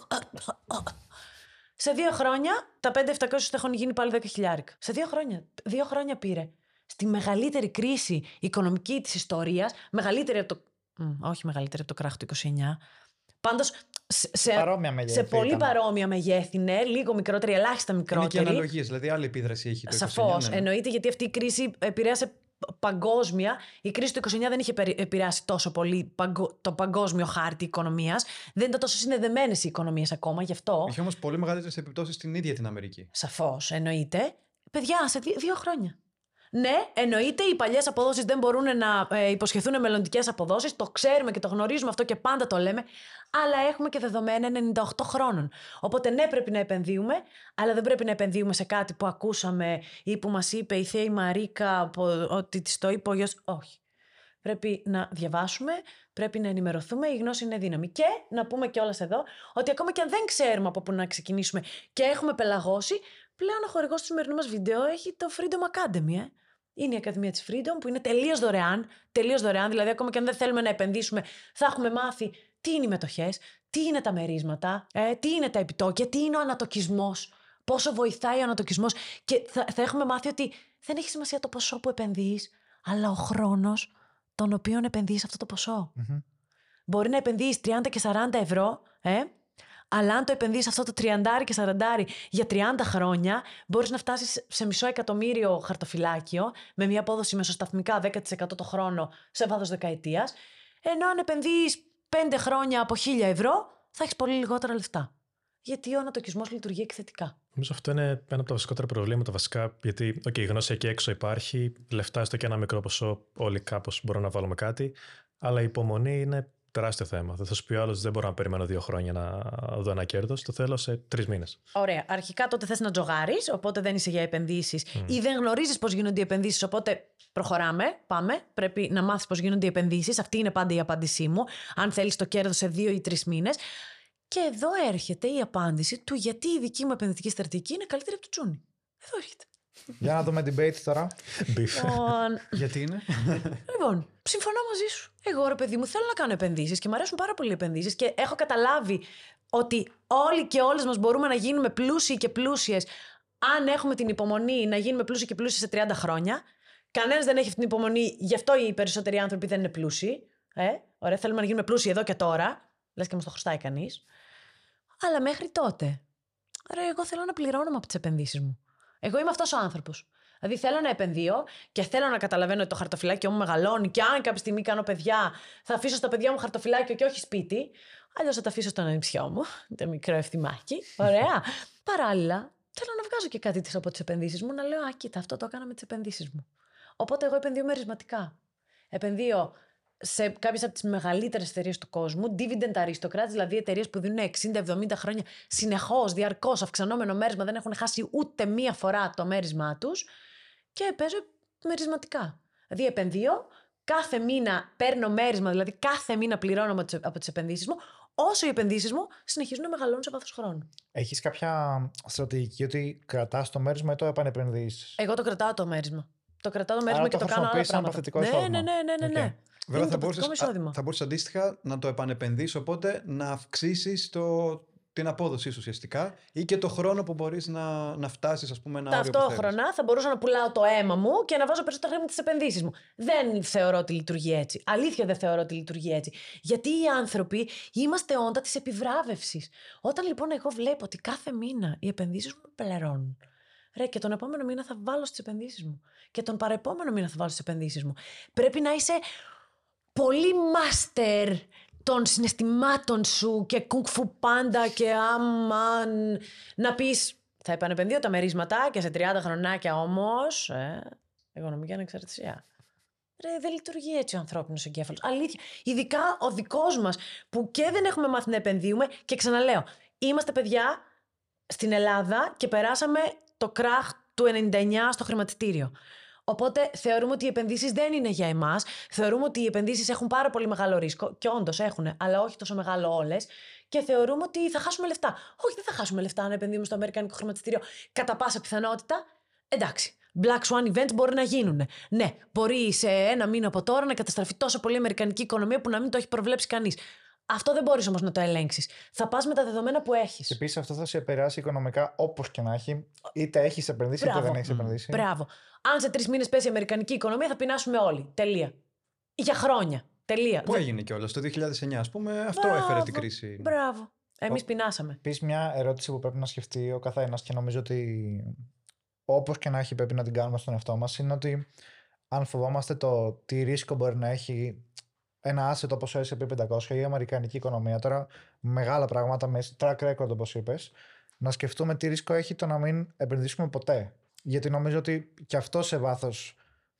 Σε δύο χρόνια τα πέντε χιλιάδες επτακόσια έχουν γίνει πάλι δέκα χιλιάρικα. Σε δύο χρόνια. Δύο χρόνια πήρε. Στη μεγαλύτερη κρίση οικονομική της ιστορίας, μεγαλύτερη από το... Μ, όχι μεγαλύτερη από το κράχ του είκοσι εννιά. Πάντως, σε, σε πολύ ήταν. παρόμοια μεγέθη, ναι, λίγο μικρότερη, ελάχιστα μικρότερη. Είναι και αναλογίες, δηλαδή άλλη επίδραση έχει το Σαφώς, είκοσι εννιά. Ναι. εννοείται, γιατί αυτή η κρίση επηρέασε παγκόσμια. Η κρίση του είκοσι εννιά δεν είχε επηρεάσει τόσο πολύ το παγκόσμιο χάρτη οικονομίας. Δεν ήταν τόσο συνδεδεμένες οι οικονομίες ακόμα, γι' αυτό. Είχε όμως πολύ μεγαλύτερες επιπτώσεις στην ίδια την Αμερική. Σαφώς, εννοείται. Παιδιά, σε δύο, δύο χρόνια. Ναι, εννοείται οι παλιές αποδόσεις δεν μπορούν να ε, υποσχεθούν μελλοντικές αποδόσεις. Το ξέρουμε και το γνωρίζουμε αυτό και πάντα το λέμε. Αλλά έχουμε και δεδομένα ενενήντα οκτώ χρόνων. Οπότε ναι, πρέπει να επενδύουμε, αλλά δεν πρέπει να επενδύουμε σε κάτι που ακούσαμε ή που μας είπε η Θεία Μαρίκα ότι της το είπε ο γιος. Όχι. Πρέπει να διαβάσουμε, πρέπει να ενημερωθούμε, η γνώση είναι δύναμη. Και να πούμε κιόλας εδώ ότι ακόμα και αν δεν ξέρουμε από πού να ξεκινήσουμε και έχουμε πελαγώσει, πλέον ο χορηγός του σημερινού μας βίντεο έχει το Freedom Academy. Ε. Είναι η Ακαδημία της Freedom που είναι τελείως δωρεάν. Τελείως δωρεάν, δηλαδή ακόμα και αν δεν θέλουμε να επενδύσουμε, θα έχουμε μάθει τι είναι οι μετοχές, τι είναι τα μερίσματα, ε, τι είναι τα επιτόκια, τι είναι ο ανατοκισμός, πόσο βοηθάει ο ανατοκισμός. Και θα, θα έχουμε μάθει ότι δεν έχει σημασία το ποσό που επενδύεις, αλλά ο χρόνος τον οποίο επενδύεις αυτό το ποσό. Mm-hmm. Μπορεί να επενδύεις τριάντα και σαράντα ευρώ, ε, αλλά αν το επενδύεις αυτό το τριάντα και σαράντα για τριάντα χρόνια, μπορείς να φτάσεις σε μισό εκατομμύριο χαρτοφυλάκιο με μια απόδοση μεσοσταθμικά δέκα τοις εκατό το χρόνο σε βάθος δεκαετίας. Ενώ αν επενδύεις πέντε χρόνια από χίλια ευρώ, θα έχεις πολύ λιγότερα λεφτά. Γιατί ο ανατοκισμός λειτουργεί εκθετικά. Νομίζω αυτό είναι ένα από τα βασικότερα προβλήματα βασικά. Γιατί okay, η γνώση εκεί έξω υπάρχει, λεφτά έστω και ένα μικρό ποσό, όλοι κάπως μπορούμε να βάλουμε κάτι. Αλλά η υπομονή είναι τεράστιο θέμα. Δεν θα σου πει ο άλλος, δεν μπορώ να περιμένω δύο χρόνια να δω ένα κέρδος. Το θέλω σε τρεις μήνες. Ωραία. Αρχικά τότε θες να τζογάρεις, οπότε δεν είσαι για επενδύσεις mm. ή δεν γνωρίζεις πώς γίνονται οι επενδύσεις. Οπότε προχωράμε, πάμε. Πρέπει να μάθεις πώς γίνονται οι επενδύσεις. Αυτή είναι πάντα η απάντησή μου. Αν θέλεις το κέρδος σε δύο ή τρεις μήνες. Και εδώ έρχεται η απάντηση του γιατί η δική μου επενδυτική στρατηγική είναι καλύτερη από το Τζούνι. Εδώ έρχεται. Για να δούμε debate τώρα. Λοιπόν, γιατί είναι? Λοιπόν, συμφωνώ μαζί σου. Εγώ, ρε παιδί μου, θέλω να κάνω επενδύσεις και μου αρέσουν πάρα πολύ οι επενδύσεις και έχω καταλάβει ότι όλοι και όλες μας μπορούμε να γίνουμε πλούσιοι και πλούσιες αν έχουμε την υπομονή να γίνουμε πλούσιοι και πλούσιοι σε τριάντα χρόνια. Κανένας δεν έχει αυτή την υπομονή, γι' αυτό οι περισσότεροι άνθρωποι δεν είναι πλούσιοι. Ε, ωραία, θέλουμε να γίνουμε πλούσιοι εδώ και τώρα. Λες και μας το χρωστάει κανείς. Αλλά μέχρι τότε. Άρα, εγώ θέλω να πληρώνομαι από τις επενδύσεις μου. Εγώ είμαι αυτός ο άνθρωπος. Δηλαδή, θέλω να επενδύω και θέλω να καταλαβαίνω ότι το χαρτοφυλάκιο μου μεγαλώνει. Και αν κάποια στιγμή κάνω παιδιά, θα αφήσω στα παιδιά μου χαρτοφυλάκιο και όχι σπίτι. Αλλιώς θα τα αφήσω στον ανιψιό μου. Το μικρό ευθυμάκι. Ωραία. Παράλληλα, θέλω να βγάζω και κάτι από τις επενδύσεις μου, να λέω: Α, κοίτα, αυτό το έκανα με τις επενδύσεις μου. Οπότε, εγώ επενδύω μερισματικά. Επενδύω σε κάποιες από τις μεγαλύτερες εταιρείες του κόσμου, dividend aristocrats, δηλαδή εταιρείες που δίνουν εξήντα εβδομήντα χρόνια συνεχώς, διαρκώς αυξανόμενο μέρισμα, δεν έχουν χάσει ούτε μία φορά το μέρισμά τους και παίζω μερισματικά. Δηλαδή επενδύω, κάθε μήνα παίρνω μέρισμα, δηλαδή κάθε μήνα πληρώνω από τις επενδύσεις μου, όσο οι επενδύσεις μου συνεχίζουν να μεγαλώνουν σε βάθος χρόνου. Έχεις κάποια στρατηγική ότι κρατάς το μέρισμα ή το επανεπενδύεις? Εγώ το κρατάω το μέρισμα. Το κρατάω το μέρισμα Άρα και το, το κάνω άλλα πράγματα. Ναι, ναι, ναι, ναι, ναι, ναι. Okay. Βέβαια, θα μπορούσες, θα μπορούσες αντίστοιχα να το επανεπενδύσεις, οπότε να αυξήσεις το, την απόδοσή σου ουσιαστικά ή και το χρόνο που μπορείς να, να φτάσεις, ας πούμε, ένα όριο που θέλεις. Ταυτόχρονα θα μπορούσα να πουλάω το αίμα μου και να βάζω περισσότερα χρήματα στις επενδύσεις μου. Δεν θεωρώ ότι λειτουργεί έτσι. Αλήθεια δεν θεωρώ ότι λειτουργεί έτσι. Γιατί οι άνθρωποι είμαστε όντα της επιβράβευσης. Όταν λοιπόν εγώ βλέπω ότι κάθε μήνα οι επενδύσεις μου πληρώνουν. Ρε, και τον επόμενο μήνα θα βάλω στις επενδύσεις μου. Και τον παρεπόμενο μήνα θα βάλω στις επενδύσεις μου. Πρέπει να είσαι πολύ μάστερ των συναισθημάτων σου και κουκφου πάντα και άμα να πεις θα επανεπενδύω τα μερίσματα και σε τριάντα χρονάκια όμως ε, οικονομική ανεξαρτησία. Ρε, δεν λειτουργεί έτσι ο ανθρώπινος εγκέφαλος. Αλήθεια. Ειδικά ο δικός μας που και δεν έχουμε μάθει να επενδύουμε και ξαναλέω, είμαστε παιδιά στην Ελλάδα και περάσαμε το κράχ του ενενήντα εννιά στο χρηματιστήριο. Οπότε θεωρούμε ότι οι επενδύσεις δεν είναι για εμάς. Θεωρούμε ότι οι επενδύσεις έχουν πάρα πολύ μεγάλο ρίσκο. Και όντως έχουν, αλλά όχι τόσο μεγάλο όλες. Και θεωρούμε ότι θα χάσουμε λεφτά. Όχι, δεν θα χάσουμε λεφτά αν επενδύουμε στο αμερικανικό χρηματιστήριο. Κατά πάσα πιθανότητα, εντάξει. Black Swan events μπορεί να γίνουν. Ναι, μπορεί σε ένα μήνα από τώρα να καταστραφεί τόσο πολύ η αμερικανική οικονομία που να μην το έχει προβλέψει κανείς. Αυτό δεν μπορείς όμως να το ελέγξεις. Θα πας με τα δεδομένα που έχεις. Και επίσης αυτό θα σε επηρεάσει οικονομικά όπως και να έχει. Είτε έχεις επενδύσει είτε δεν έχεις επενδύσει. Μπράβο. Αν σε τρεις μήνες πέσει η αμερικανική οικονομία θα πεινάσουμε όλοι. Τελεία. Για χρόνια. Τελεία. Που έγινε κιόλας το δύο χιλιάδες εννιά, ας πούμε, αυτό Μπράβο. έφερε την κρίση. Μπράβο. Εμείς πεινάσαμε. Επίσης, μια ερώτηση που πρέπει να σκεφτεί ο καθένας και νομίζω ότι όπως και να έχει πρέπει να την κάνουμε στον εαυτό μας είναι ότι αν φοβόμαστε το τι ρίσκο μπορεί να έχει ένα asset όπως ο ες εντ πι πεντακόσια ή η αμερικανική οικονομία, τώρα μεγάλα πράγματα με track record όπως είπες, να σκεφτούμε τι ρίσκο έχει το να μην επενδύσουμε ποτέ. Γιατί νομίζω ότι και αυτό σε βάθος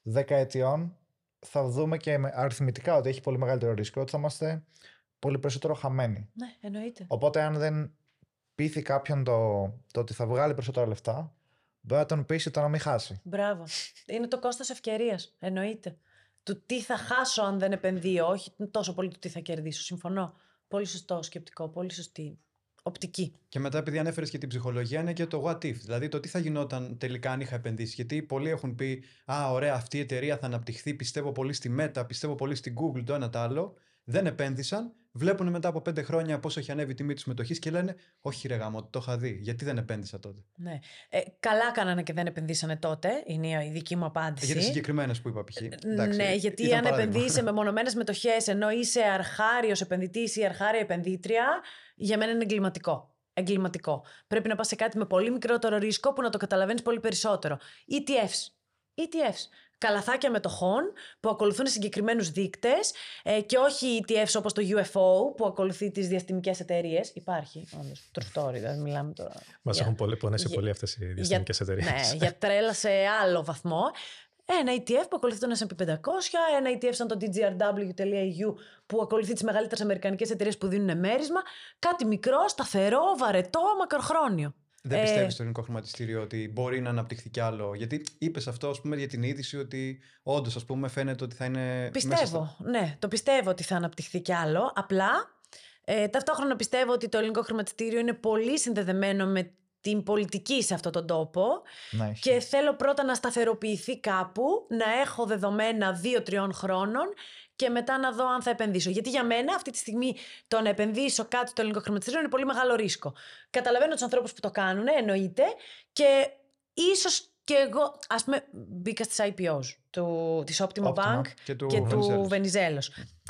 δεκαετιών θα δούμε και αριθμητικά ότι έχει πολύ μεγαλύτερο ρίσκο, ότι θα είμαστε πολύ περισσότερο χαμένοι. Ναι, εννοείται. Οπότε, αν δεν πείθει κάποιον το, το ότι θα βγάλει περισσότερα λεφτά, μπορεί να τον πείσει το να μην χάσει. Μπράβο. Είναι το κόστος ευκαιρίας. Εννοείται. Του τι θα χάσω αν δεν επενδύω, όχι τόσο πολύ του τι θα κερδίσω. Συμφωνώ. Πολύ σωστό σκεπτικό, πολύ σωστή οπτική. Και μετά, επειδή ανέφερες και την ψυχολογία, είναι και το what if. Δηλαδή, το τι θα γινόταν τελικά αν είχα επενδύσει. Γιατί πολλοί έχουν πει: Α, ωραία, αυτή η εταιρεία θα αναπτυχθεί. Πιστεύω πολύ στη Meta, πιστεύω πολύ στην Google, το ένα το άλλο. Δεν επένδυσαν. Βλέπουν μετά από πέντε χρόνια πόσο έχει ανέβει η τιμή της μετοχής και λένε: Όχι, ρε γάμο, το είχα δει. Γιατί δεν επένδυσα τότε. Ναι. Ε, καλά κάνανε και δεν επενδύσανε τότε. Είναι η δική μου απάντηση. Για τις συγκεκριμένες που είπα, π.χ. Ναι, γιατί αν επενδύεις σε μεμονωμένες μετοχές ενώ είσαι αρχάριος επενδυτής ή αρχάρια επενδύτρια, για μένα είναι εγκληματικό. Εγκληματικό. Πρέπει να πας σε κάτι με πολύ μικρότερο ρίσκο που να το καταλαβαίνεις πολύ περισσότερο. ι τι εφς. ι τι εφς. Καλαθάκια μετοχών που ακολουθούν συγκεκριμένους δείκτες ε, και όχι ι τι εφς όπως το γιου εφ ο που ακολουθεί τις διαστημικές εταιρείες. Υπάρχει, όντως, τροφτόρι, δεν μιλάμε τώρα. Μας για... έχουν πολύ, πονέσει για... πολύ αυτές οι διαστημικές για... εταιρείες. Ναι, για τρέλα σε άλλο βαθμό. Ένα ι τι εφ που ακολουθεί τον ες εντ πι πεντακόσια, ένα ι τι εφ σαν το ντι τζι αρ ντάμπλιου τελεία ι γιου που ακολουθεί τις μεγαλύτερες αμερικανικές εταιρείες που δίνουν μέρισμα. Κάτι μικρό, σταθερό, βαρετό, μακροχρόνιο. Δεν ε... πιστεύεις στο ελληνικό χρηματιστήριο ότι μπορεί να αναπτυχθεί κι άλλο? Γιατί είπες αυτό, ας πούμε, για την είδηση ότι όντως, ας πούμε, φαίνεται ότι θα είναι. Πιστεύω, στα... ναι, το πιστεύω ότι θα αναπτυχθεί κι άλλο. Απλά ε, ταυτόχρονα πιστεύω ότι το ελληνικό χρηματιστήριο είναι πολύ συνδεδεμένο με την πολιτική σε αυτόν τον τόπο. Ναι, και θέλω πρώτα να σταθεροποιηθεί κάπου, να έχω δεδομένα δύο-τριών χρόνων και μετά να δω αν θα επενδύσω. Γιατί για μένα αυτή τη στιγμή το να επενδύσω κάτι στο ελληνικό χρηματιστήριο είναι πολύ μεγάλο ρίσκο. Καταλαβαίνω τους ανθρώπους που το κάνουν, εννοείται, και ίσως και εγώ, ας πούμε, μπήκα στις άι πι ό's του, της Optima, Optima Bank και του, και του Venizelos.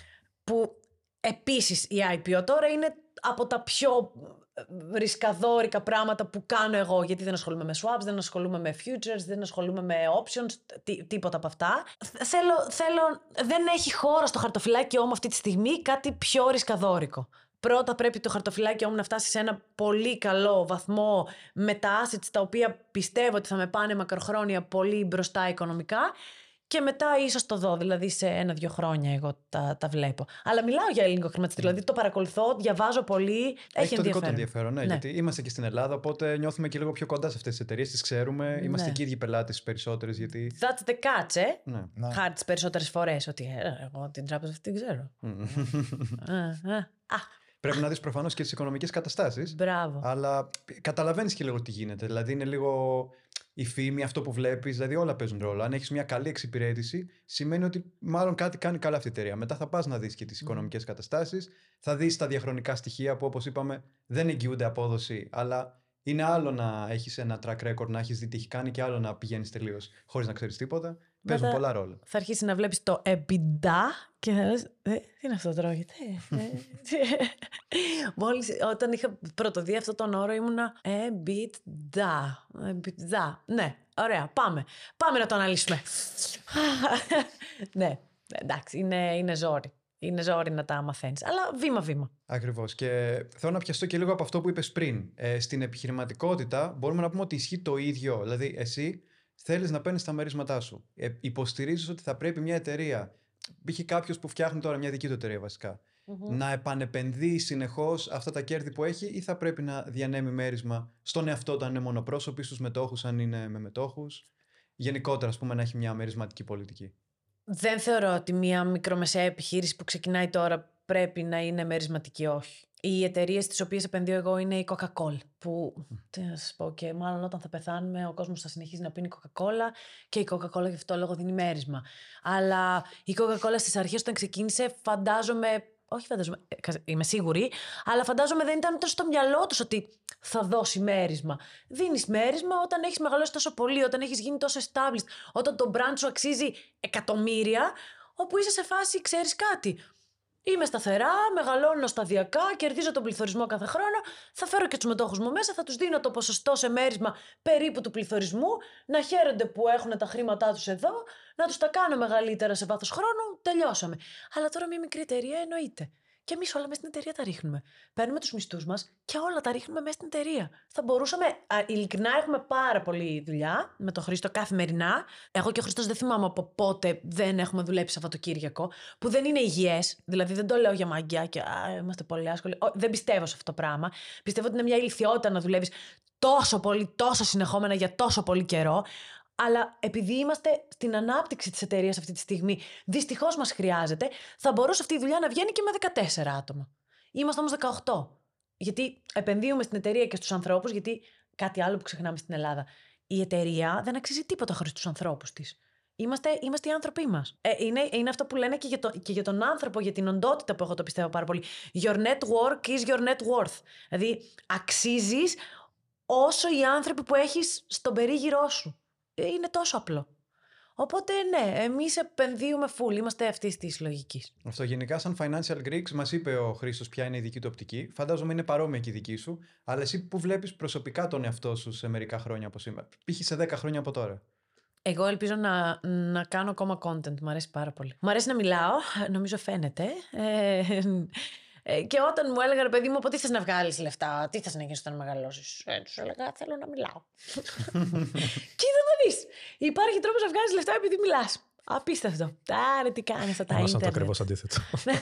Που επίσης η άι πι ο τώρα είναι από τα πιο ρισκαδόρικα πράγματα που κάνω εγώ, γιατί δεν ασχολούμαι με swaps, δεν ασχολούμαι με futures, δεν ασχολούμαι με options, τί, τίποτα από αυτά. Θέλω, θέλω, δεν έχει χώρο στο χαρτοφυλάκιό μου αυτή τη στιγμή κάτι πιο ρισκαδόρικο. Πρώτα πρέπει το χαρτοφυλάκιό μου να φτάσει σε ένα πολύ καλό βαθμό με τα assets τα οποία πιστεύω ότι θα με πάνε μακροχρόνια πολύ μπροστά οικονομικά. Και μετά ίσως το δω, δηλαδή σε ένα-δύο χρόνια εγώ τα, τα βλέπω. Αλλά μιλάω για ελληνικό χρηματιστήριο, δηλαδή το παρακολουθώ, διαβάζω πολύ. Έχει, έχει το δικό του ενδιαφέρον. ενδιαφέρον, ναι, ναι. Γιατί είμαστε και στην Ελλάδα, οπότε νιώθουμε και λίγο πιο κοντά σε αυτές τις εταιρείες, τις ξέρουμε, ναι. Είμαστε και οι ίδιοι πελάτες περισσότερες. Γιατί... That's the catch, ε. Ναι. Χάρη τις περισσότερες φορές, ότι ε, εγώ την τράπεζα αυτή την ξέρω. Πρέπει να δεις προφανώς και τις οικονομικές καταστάσεις. Μπράβο. Αλλά καταλαβαίνεις και λίγο τι γίνεται. Δηλαδή είναι λίγο η φήμη, αυτό που βλέπεις, δηλαδή όλα παίζουν ρόλο. Αν έχεις μια καλή εξυπηρέτηση, σημαίνει ότι μάλλον κάτι κάνει καλά αυτή η εταιρεία. Μετά θα πας να δεις και τις mm. οικονομικές καταστάσεις, θα δεις τα διαχρονικά στοιχεία που, όπως είπαμε, δεν εγγυούνται απόδοση, αλλά είναι άλλο να έχεις ένα track record, να έχεις δει τι έχει κάνει, και άλλο να πηγαίνεις τελείως χωρίς να ξέρεις τίποτα. Παίζουν Μετά πολλά ρόλο. Θα αρχίσει να βλέπεις το EBITDA και θα λες, ε, τι είναι αυτό, τρώγεται. ε, Μόλις όταν είχα πρωτοδεί αυτό τον όρο ήμουνα EBITDA. EBITDA. Ναι, ωραία, πάμε. Πάμε να το αναλύσουμε. Ναι, εντάξει, είναι, είναι ζόρι. Είναι ζόρι να τα μαθαίνεις, αλλά βήμα-βήμα. Ακριβώς. Και θέλω να πιαστώ και λίγο από αυτό που είπες πριν. Ε, στην επιχειρηματικότητα μπορούμε να πούμε ότι ισχύει το ίδιο. Δηλαδή, εσύ θέλεις να παίρνεις τα μερίσματά σου. Ε, υποστηρίζεις ότι θα πρέπει μια εταιρεία, π.χ. κάποιος που φτιάχνει τώρα μια δική του εταιρεία βασικά, mm-hmm. να επανεπενδύει συνεχώς αυτά τα κέρδη που έχει, ή θα πρέπει να διανέμει μέρισμα στον εαυτό του αν είναι μονοπρόσωποι, στους μετόχους αν είναι με μετόχους. Γενικότερα, ας πούμε, να έχει μια μερισματική πολιτική. Δεν θεωρώ ότι μια μικρομεσαία επιχείρηση που ξεκινάει τώρα πρέπει να είναι μερισματική, όχι. Οι εταιρείες στις οποίες επενδύω εγώ είναι η Coca-Cola. Που, τι να σας πω, και μάλλον όταν θα πεθάνουμε ο κόσμος θα συνεχίζει να πίνει Coca-Cola και η Coca-Cola γι' αυτό λόγο δίνει μέρισμα. Αλλά η Coca-Cola στις αρχές όταν ξεκίνησε, φαντάζομαι, όχι φαντάζομαι, είμαι σίγουρη, αλλά φαντάζομαι δεν ήταν τόσο στο μυαλό τους ότι θα δώσει μέρισμα. Δίνεις μέρισμα όταν έχεις μεγαλώσει τόσο πολύ, όταν έχεις γίνει τόσο established, όταν το brand σου αξίζει εκατομμύρια, όπου είσαι σε φάση, ξέρεις κάτι. Είμαι σταθερά, μεγαλώνω σταδιακά, κερδίζω τον πληθωρισμό κάθε χρόνο, θα φέρω και τους μετόχους μου μέσα, θα τους δίνω το ποσοστό σε μέρισμα περίπου του πληθωρισμού, να χαίρονται που έχουν τα χρήματά τους εδώ, να τους τα κάνω μεγαλύτερα σε βάθος χρόνου, τελειώσαμε. Αλλά τώρα μια μικρή εταιρεία εννοείται. Και εμείς όλα μέσα στην εταιρεία τα ρίχνουμε. Παίρνουμε τους μισθούς μας και όλα τα ρίχνουμε μέσα στην εταιρεία. Θα μπορούσαμε. Α, ειλικρινά, έχουμε πάρα πολλή δουλειά με τον Χρήστο καθημερινά. Εγώ και ο Χρήστος δεν θυμάμαι από πότε δεν έχουμε δουλέψει Σαββατοκύριακο, που δεν είναι υγιές. Δηλαδή, δεν το λέω για μαγκιά και α, είμαστε πολύ άσχολοι. Ό, δεν πιστεύω σε αυτό το πράγμα. Πιστεύω ότι είναι μια ηλιθιότητα να δουλεύεις τόσο πολύ, τόσο συνεχόμενα για τόσο πολύ καιρό. Αλλά επειδή είμαστε στην ανάπτυξη της εταιρείας αυτή τη στιγμή, δυστυχώς μας χρειάζεται, θα μπορούσε αυτή η δουλειά να βγαίνει και με δεκατέσσερα άτομα. Είμαστε όμως δεκαοκτώ. Γιατί επενδύουμε στην εταιρεία και στους ανθρώπους, γιατί κάτι άλλο που ξεχνάμε στην Ελλάδα. Η εταιρεία δεν αξίζει τίποτα χωρίς τους ανθρώπους της. Είμαστε, είμαστε οι άνθρωποι μας. Ε, είναι, είναι αυτό που λένε και για, το, και για τον άνθρωπο, για την οντότητα που εγώ το πιστεύω πάρα πολύ. Your network is your net worth. Δηλαδή, αξίζεις όσο οι άνθρωποι που έχεις στον περίγυρό σου. Είναι τόσο απλό. Οπότε ναι, εμείς επενδύουμε full, είμαστε αυτής της λογικής. Αυτό γενικά, σαν Financial Greeks, μας είπε ο Χρήστος ποια είναι η δική του οπτική. Φαντάζομαι είναι παρόμοια και η δική σου. Αλλά εσύ που βλέπεις προσωπικά τον εαυτό σου σε μερικά χρόνια από σήμερα, π.χ. σε δέκα χρόνια από τώρα? Εγώ ελπίζω να, να κάνω ακόμα content. Μ' αρέσει πάρα πολύ. Μ' αρέσει να μιλάω, νομίζω φαίνεται. Ε, ε, και όταν μου έλεγαν, παιδί μου, από τι θες να βγάλεις λεφτά, τι θες να γίνεις όταν μεγαλώσεις, ε, τους έλεγα, θέλω να μιλάω. Κοίτα να δεις. Υπάρχει τρόπος να βγάλεις λεφτά επειδή μιλάς. Απίστευτο. Άρα τι κάνεις αυτά τα ίντερνετ. Ήμασταν το ακριβώς αντίθετο.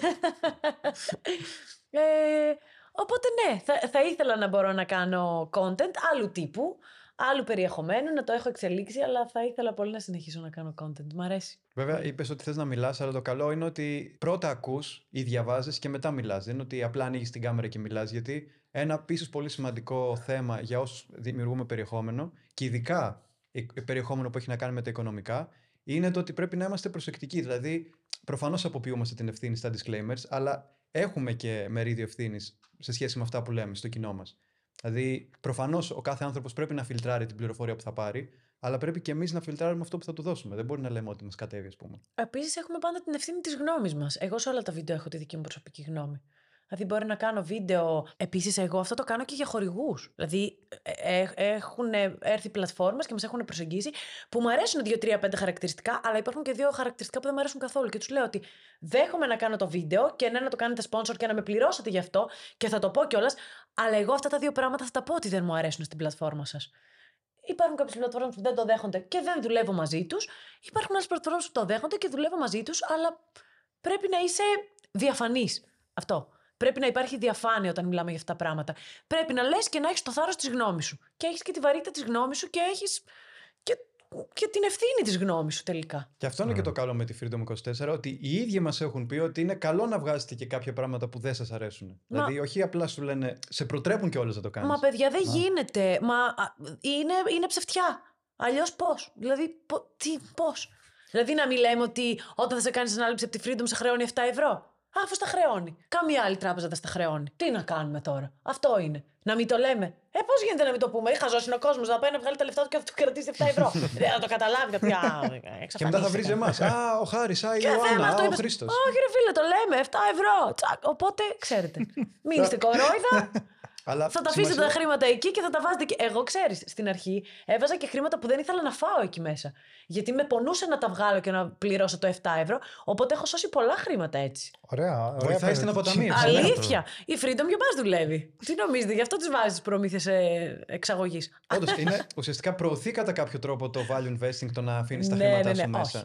ε, οπότε ναι, θα, θα ήθελα να μπορώ να κάνω content άλλου τύπου. Άλλου περιεχομένου, να το έχω εξελίξει, αλλά θα ήθελα πολύ να συνεχίσω να κάνω content. Μ' αρέσει. Βέβαια, είπες ότι θες να μιλάς, αλλά το καλό είναι ότι πρώτα ακούς ή διαβάζεις και μετά μιλάς. Δεν είναι ότι απλά ανοίγεις την κάμερα και μιλάς. Γιατί ένα επίσης πολύ σημαντικό θέμα για όσους δημιουργούμε περιεχόμενο, και ειδικά περιεχόμενο που έχει να κάνει με τα οικονομικά, είναι το ότι πρέπει να είμαστε προσεκτικοί. Δηλαδή, προφανώς αποποιούμαστε την ευθύνη στα disclaimers, αλλά έχουμε και μερίδιο ευθύνης σε σχέση με αυτά που λέμε στο κοινό μας. Δηλαδή, προφανώς ο κάθε άνθρωπος πρέπει να φιλτράρει την πληροφορία που θα πάρει, αλλά πρέπει και εμείς να φιλτράρουμε αυτό που θα του δώσουμε. Δεν μπορεί να λέμε ότι μας κατέβει, ας πούμε. Επίσης, έχουμε πάντα την ευθύνη της γνώμης μας. Εγώ σε όλα τα βίντεο έχω τη δική μου προσωπική γνώμη. Δηλαδή, μπορεί να κάνω βίντεο. Επίσης, εγώ αυτό το κάνω και για χορηγούς. Δηλαδή, ε, ε, έχουν έρθει πλατφόρμες και μας έχουν προσεγγίσει που μου αρέσουν δύο, τρία, πέντε χαρακτηριστικά, αλλά υπάρχουν και δύο χαρακτηριστικά που δεν μου αρέσουν καθόλου. Και τους λέω ότι δέχομαι να κάνω το βίντεο και ναι, να το κάνετε sponsor και να με πληρώσετε γι' αυτό και θα το πω κιόλας, αλλά εγώ αυτά τα δύο πράγματα θα τα πω ότι δεν μου αρέσουν στην πλατφόρμα σας. Υπάρχουν κάποιες πλατφόρμες που δεν το δέχονται και δεν δουλεύω μαζί τους. Υπάρχουν άλλες πλατφόρμες που το δέχονται και δουλεύω μαζί τους, αλλά πρέπει να είσαι διαφανής. Αυτό. Πρέπει να υπάρχει διαφάνεια όταν μιλάμε για αυτά τα πράγματα. Πρέπει να λες και να έχεις το θάρρος της γνώμης σου. Και έχεις και τη βαρύτητα της γνώμης σου και έχεις και, και την ευθύνη της γνώμης σου τελικά. Και αυτό είναι mm. και το καλό με τη Freedom είκοσι τέσσερα, ότι οι ίδιοι μας έχουν πει ότι είναι καλό να βγάζετε και κάποια πράγματα που δεν σας αρέσουν. Μα... Δηλαδή, όχι απλά σου λένε, σε προτρέπουν κιόλας να το κάνεις. Μα παιδιά, δεν Μα... γίνεται. Μα είναι, είναι ψευτιά. Αλλιώς πώς. Δηλαδή, πο, τι, πώς. Δηλαδή, να μην λέμε ότι όταν θα σε κάνεις ανάληψη από τη Freedom σε χρεώνει επτά ευρώ. Αφού στα χρεώνει. Καμία άλλη τράπεζα δεν στα χρεώνει. Τι να κάνουμε τώρα. Αυτό είναι. Να μην το λέμε. Ε, πώς γίνεται να μην το πούμε. Χαζός είναι ο κόσμος να πάει να βγάλει τα λεφτά του και θα του κρατήσει επτά ευρώ. Δεν θα το καταλάβει κάποια. Και μετά θα βρει εμάς. Α, ο Χάρης, α, η Ιωάννα, α, ο Χρήστος. Όχι, ρε φίλε, το λέμε. επτά ευρώ. Τσακ. Οπότε, ξέρετε. Μην είστε κορόιδα. Αλλά θα τα αφήσετε σημασία... τα χρήματα εκεί και θα τα βάζετε εκεί. Εγώ, ξέρεις, στην αρχή έβαζα και χρήματα που δεν ήθελα να φάω εκεί μέσα. Γιατί με πονούσε να τα βγάλω και να πληρώσω το επτά ευρώ. Οπότε έχω σώσει πολλά χρήματα έτσι. Ωραία. Βοηθάει στην αποταμίευση. Αλήθεια. Η Freedom για μας δουλεύει. Τι νομίζετε, γι' αυτό τις βάζεις τις προμήθειες εξαγωγής. Όντως, είναι ουσιαστικά προωθεί κατά κάποιο τρόπο το value investing, το να αφήνεις τα χρήματά σου μέσα.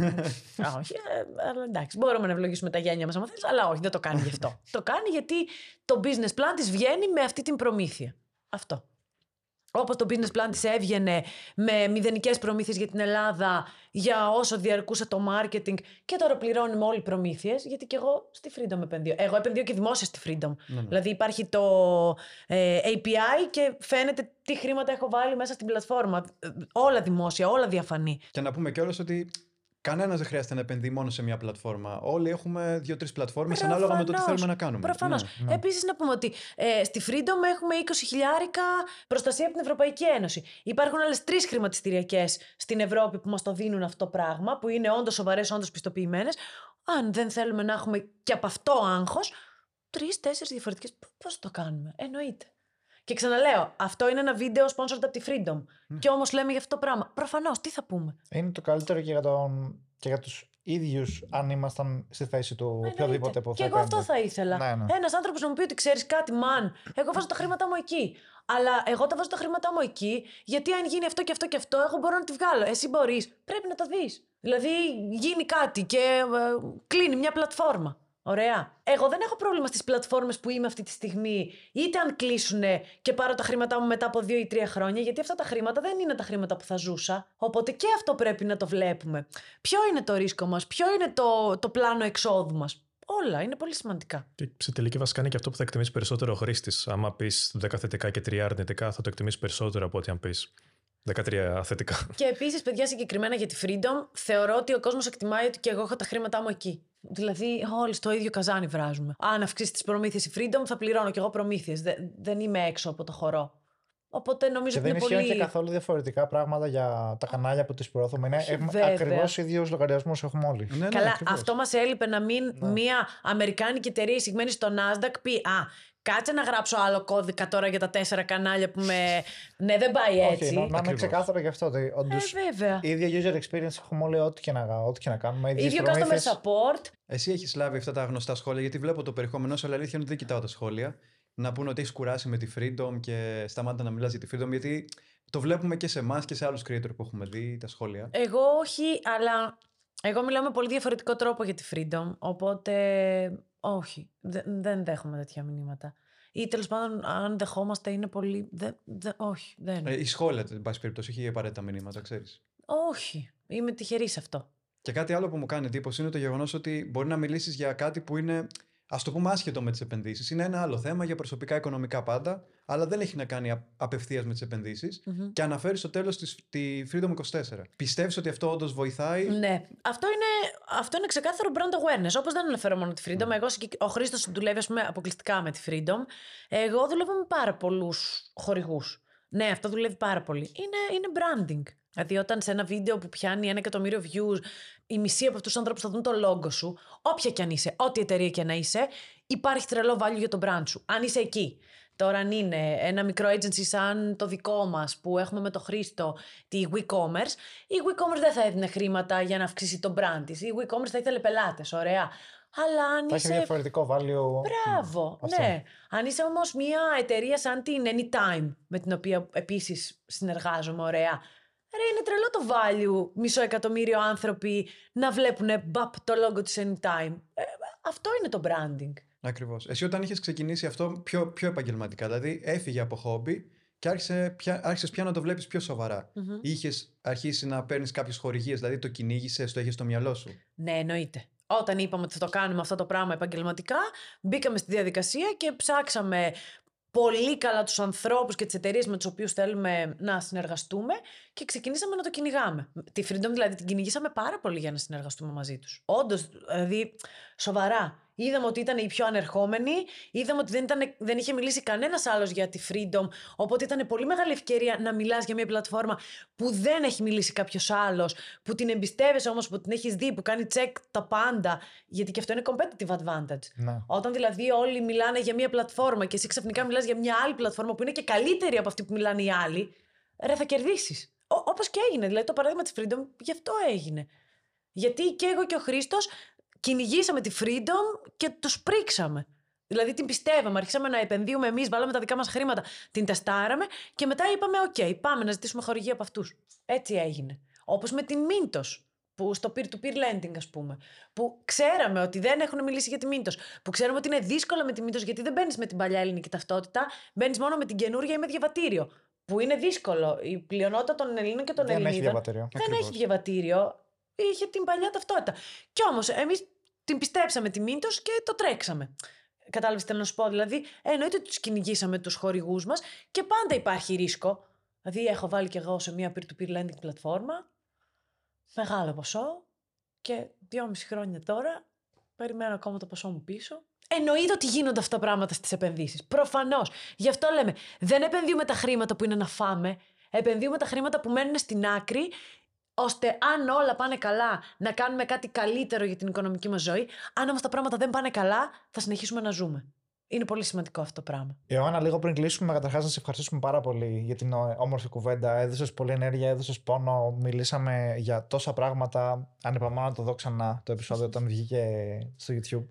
Όχι, αλλά εντάξει, μπορούμε να ευλογήσουμε τα γένια μας, θες, αλλά όχι, δεν το κάνει γι' αυτό. Το κάνει γιατί το business plan της βγαίνει με αυτή την προμήθεια. Αυτό. Όπως το business plan της έβγαινε με μηδενικές προμήθειες για την Ελλάδα για όσο διαρκούσε το marketing και τώρα πληρώνουμε όλοι προμήθειες, γιατί και εγώ στη Freedom επενδύω. Εγώ επενδύω και δημόσια στη Freedom. Ναι, ναι. Δηλαδή υπάρχει το ε, έι πι άι και φαίνεται τι χρήματα έχω βάλει μέσα στην πλατφόρμα. Όλα δημόσια, όλα διαφανή. Και να πούμε κιόλας ότι κανένας δεν χρειάζεται να επενδύει μόνο σε μια πλατφόρμα. Όλοι έχουμε δύο-τρεις πλατφόρμες ανάλογα με το τι θέλουμε να κάνουμε. Προφανώς. Ναι, ναι. Επίσης, να πούμε ότι ε, στη Freedom έχουμε είκοσι χιλιάρικα προστασία από την Ευρωπαϊκή Ένωση. Υπάρχουν άλλες τρεις χρηματιστηριακές στην Ευρώπη που μας το δίνουν αυτό το πράγμα, που είναι όντως σοβαρές, όντως πιστοποιημένες. Αν δεν θέλουμε να έχουμε και από αυτό άγχος, τρεις-τέσσερις διαφορετικές. Πώς το κάνουμε, εννοείται. Και ξαναλέω, αυτό είναι ένα βίντεο sponsored από τη Freedom. Mm. Και όμως λέμε για αυτό το πράγμα. Προφανώς, τι θα πούμε. Είναι το καλύτερο και για, τον... και για τους ίδιους αν ήμασταν στη θέση του οποιοδήποτε που θα Και εγώ έκανε. αυτό θα ήθελα. Ναι, ναι. Ένας άνθρωπος να μου πει ότι ξέρεις κάτι, man, εγώ βάζω τα χρήματά μου εκεί. Αλλά εγώ τα βάζω τα χρήματά μου εκεί, γιατί αν γίνει αυτό και αυτό και αυτό, εγώ μπορώ να τη βγάλω. Εσύ μπορείς. Πρέπει να το δεις. Δηλαδή, γίνει κάτι και ε, κλείνει μια πλατφόρμα. Ωραία. Εγώ δεν έχω πρόβλημα στις πλατφόρμες που είμαι αυτή τη στιγμή, είτε αν κλείσουνε και πάρω τα χρήματά μου μετά από δύο ή τρία χρόνια, γιατί αυτά τα χρήματα δεν είναι τα χρήματα που θα ζούσα. Οπότε και αυτό πρέπει να το βλέπουμε. Ποιο είναι το ρίσκο μας, ποιο είναι το, το πλάνο εξόδου μας. Όλα είναι πολύ σημαντικά. Και σε τελική βασικά είναι και αυτό που θα εκτιμήσει περισσότερο ο χρήστης. Άμα πεις δέκα θετικά και τρία αρνητικά, θα το εκτιμήσει περισσότερο από ό,τι αν πεις δεκατρία θετικά. Και επίσης, παιδιά, συγκεκριμένα για τη Freedom, θεωρώ ότι ο κόσμος εκτιμάει ότι και εγώ έχω τα χρήματά μου εκεί. Δηλαδή, όλοι στο ίδιο καζάνι βράζουμε. Αν αυξήσει τις προμήθειες η Freedom, θα πληρώνω κι εγώ προμήθειες. Δε, δεν είμαι έξω από το χορό. Οπότε νομίζω και ότι δεν είναι ισχύουν πολύ. και καθόλου διαφορετικά πράγματα για τα κανάλια που τις προωθούμε. Είναι βέβαια. ακριβώς ίδιους λογαριασμούς έχουμε όλοι. Ναι, ναι, Καλά, ακριβώς. αυτό μας έλειπε να μην Ναι. μια αμερικάνικη εταιρεία εισηγμένη στο Nasdaq πει «Α, κάτσε να γράψω άλλο κώδικα τώρα για τα τέσσερα κανάλια που με... ναι, δεν πάει έτσι». Όχι, να, να είναι Ακριβώς. ξεκάθαρο γι' αυτό. Ότι όντως, Ε, βέβαια. η ίδια user experience έχουμε όλοι ό,τι και να, ό,τι και να κάνουμε. ίδιες Ίδιο customer προμήθειες. support. Εσύ έχεις λάβει αυτά τα γνωστά σχόλια, γιατί βλέπω το περιεχόμενό σου, αλλά αλήθεια είναι ότι δεν κοιτάω τα σχόλια. Να πούνε ότι έχεις κουράσει με τη Freedom και σταμάτα να μιλάς για τη Freedom, γιατί το βλέπουμε και σε εμάς και σε άλλους creator που έχουμε δει τα σχόλια. Εγώ όχι, αλλά εγώ μιλάω με πολύ διαφορετικό τρόπο για τη Freedom, οπότε όχι, Δε- δεν δέχομαι τέτοια μηνύματα. Ή τέλος πάντων, αν δεχόμαστε, είναι πολύ. Δε, δε, όχι, δεν. Ε, η σχόλια, εν πάση περιπτώσει, έχει απαραίτητα μηνύματα, ξέρεις. Όχι. Είμαι τυχερή σε αυτό. Και κάτι άλλο που μου κάνει εντύπωση είναι το γεγονός ότι μπορεί να μιλήσεις για κάτι που είναι, ας το πούμε, άσχετο με τις επενδύσεις. Είναι ένα άλλο θέμα για προσωπικά οικονομικά πάντα, αλλά δεν έχει να κάνει απευθείας με τις επενδύσεις. Mm-hmm. Και αναφέρει στο τέλος της, τη Freedom είκοσι τέσσερα. Πιστεύεις ότι αυτό όντως βοηθάει? Ναι. Αυτό είναι, αυτό είναι ξεκάθαρο brand awareness. Όπως δεν αναφέρω μόνο τη Freedom, Mm. εγώ, ο Χρήστος δουλεύει ας πούμε, αποκλειστικά με τη Freedom. Εγώ δουλεύω με πάρα πολλούς χορηγούς. Ναι, αυτό δουλεύει πάρα πολύ. Είναι, είναι branding. Δηλαδή, όταν σε ένα βίντεο που πιάνει ένα εκατομμύριο views, η μισή από αυτούς τους ανθρώπους θα δουν το logo σου, όποια κι αν είσαι, ό,τι εταιρεία κι αν είσαι, υπάρχει τρελό value για το brand σου. Αν είσαι εκεί. Τώρα, αν είναι ένα μικρό agency σαν το δικό μας που έχουμε με το Χρήστο, τη WeCommerce, η WeCommerce δεν θα έδινε χρήματα για να αυξήσει το brand της. Η WeCommerce θα ήθελε πελάτες, ωραία. Αλλά αν Θα έχει είσαι. διαφορετικό value. Μπράβο, Αυτό. ναι. Αν είσαι όμως μια εταιρεία σαν την Anytime, με την οποία επίσης συνεργάζομαι, ωραία. Ρε, είναι τρελό το value μισό εκατομμύριο άνθρωποι να βλέπουν μπαπ το logo της Anytime. Ε, αυτό είναι το branding. Ακριβώς. Εσύ όταν είχες ξεκινήσει αυτό πιο, πιο επαγγελματικά, δηλαδή έφυγε από χόμπι και άρχισε πια, άρχισες πια να το βλέπεις πιο σοβαρά. Mm-hmm. Είχες αρχίσει να παίρνεις κάποιες χορηγίες, δηλαδή το κυνήγησες, το έχεις στο μυαλό σου. Ναι, εννοείται. Όταν είπαμε ότι θα το κάνουμε αυτό το πράγμα επαγγελματικά, μπήκαμε στη διαδικασία και ψάξαμε πολύ καλά τους ανθρώπους και τις εταιρείες με τους οποίους θέλουμε να συνεργαστούμε και ξεκινήσαμε να το κυνηγάμε. Τη Freedom δηλαδή την κυνηγήσαμε πάρα πολύ για να συνεργαστούμε μαζί τους. Όντως, δηλαδή, σοβαρά. Είδαμε ότι ήταν η πιο ανερχόμενη, είδαμε ότι δεν, ήταν, δεν είχε μιλήσει κανένας άλλος για τη Freedom, οπότε ήταν πολύ μεγάλη ευκαιρία να μιλάς για μια πλατφόρμα που δεν έχει μιλήσει κάποιος άλλος, που την εμπιστεύεσαι όμως, που την έχεις δει, που κάνει check τα πάντα, γιατί και αυτό είναι competitive advantage. Ναι. Όταν δηλαδή όλοι μιλάνε για μια πλατφόρμα και εσύ ξαφνικά μιλάς για μια άλλη πλατφόρμα που είναι και καλύτερη από αυτή που μιλάνε οι άλλοι, ρε, θα κερδίσεις. Όπως και έγινε, δηλαδή το παράδειγμα της Freedom γι' αυτό έγινε. Γιατί και εγώ και ο Χρήστος κυνηγήσαμε τη Freedom και τους πρίξαμε. Δηλαδή την πιστεύαμε, αρχίσαμε να επενδύουμε εμείς, βάλαμε τα δικά μας χρήματα, την τεστάραμε και μετά είπαμε: «Οκ, πάμε να ζητήσουμε χορηγία από αυτούς». Έτσι έγινε. Όπως με την Mintos, που στο peer-to-peer lending, ας πούμε. Που ξέραμε ότι δεν έχουν μιλήσει για τη Mintos. Που ξέραμε ότι είναι δύσκολο με τη Mintos, γιατί δεν μπαίνεις με την παλιά ελληνική ταυτότητα, μπαίνεις μόνο με την καινούρια ή με διαβατήριο. Που είναι δύσκολο. Η πλειονότητα των Ελλήνων και των Δεν έχει Ελληνίδων διαβατήριο. δεν Ακριβώς. έχει διαβατήριο. Είχε την παλιά ταυτότητα. Κι όμως εμείς την πιστέψαμε τη Mintos και το τρέξαμε. Κατάλαβες τι θέλω να σου πω? Δηλαδή, εννοείται ότι τους κυνηγήσαμε τους χορηγούς μας και πάντα υπάρχει ρίσκο. Δηλαδή, έχω βάλει κι εγώ σε μια peer-to-peer lending πλατφόρμα μεγάλο ποσό και δυόμιση χρόνια τώρα περιμένω ακόμα το ποσό μου πίσω. Εννοείται ότι γίνονται αυτά τα πράγματα στις επενδύσεις. Προφανώς. Γι' αυτό λέμε, δεν επενδύουμε τα χρήματα που είναι να φάμε, επενδύουμε τα χρήματα που μένουν στην άκρη, ώστε αν όλα πάνε καλά, να κάνουμε κάτι καλύτερο για την οικονομική μας ζωή. Αν όμως τα πράγματα δεν πάνε καλά, θα συνεχίσουμε να ζούμε. Είναι πολύ σημαντικό αυτό το πράγμα. Ιωάννα, λίγο πριν κλείσουμε, καταρχάς να σε ευχαριστήσουμε πάρα πολύ για την όμορφη κουβέντα. Έδωσες πολλή ενέργεια, έδωσες πόνο. Μιλήσαμε για τόσα πράγματα. Ανυπομονώ να το δω ξανά το επεισόδιο όταν βγήκε στο YouTube.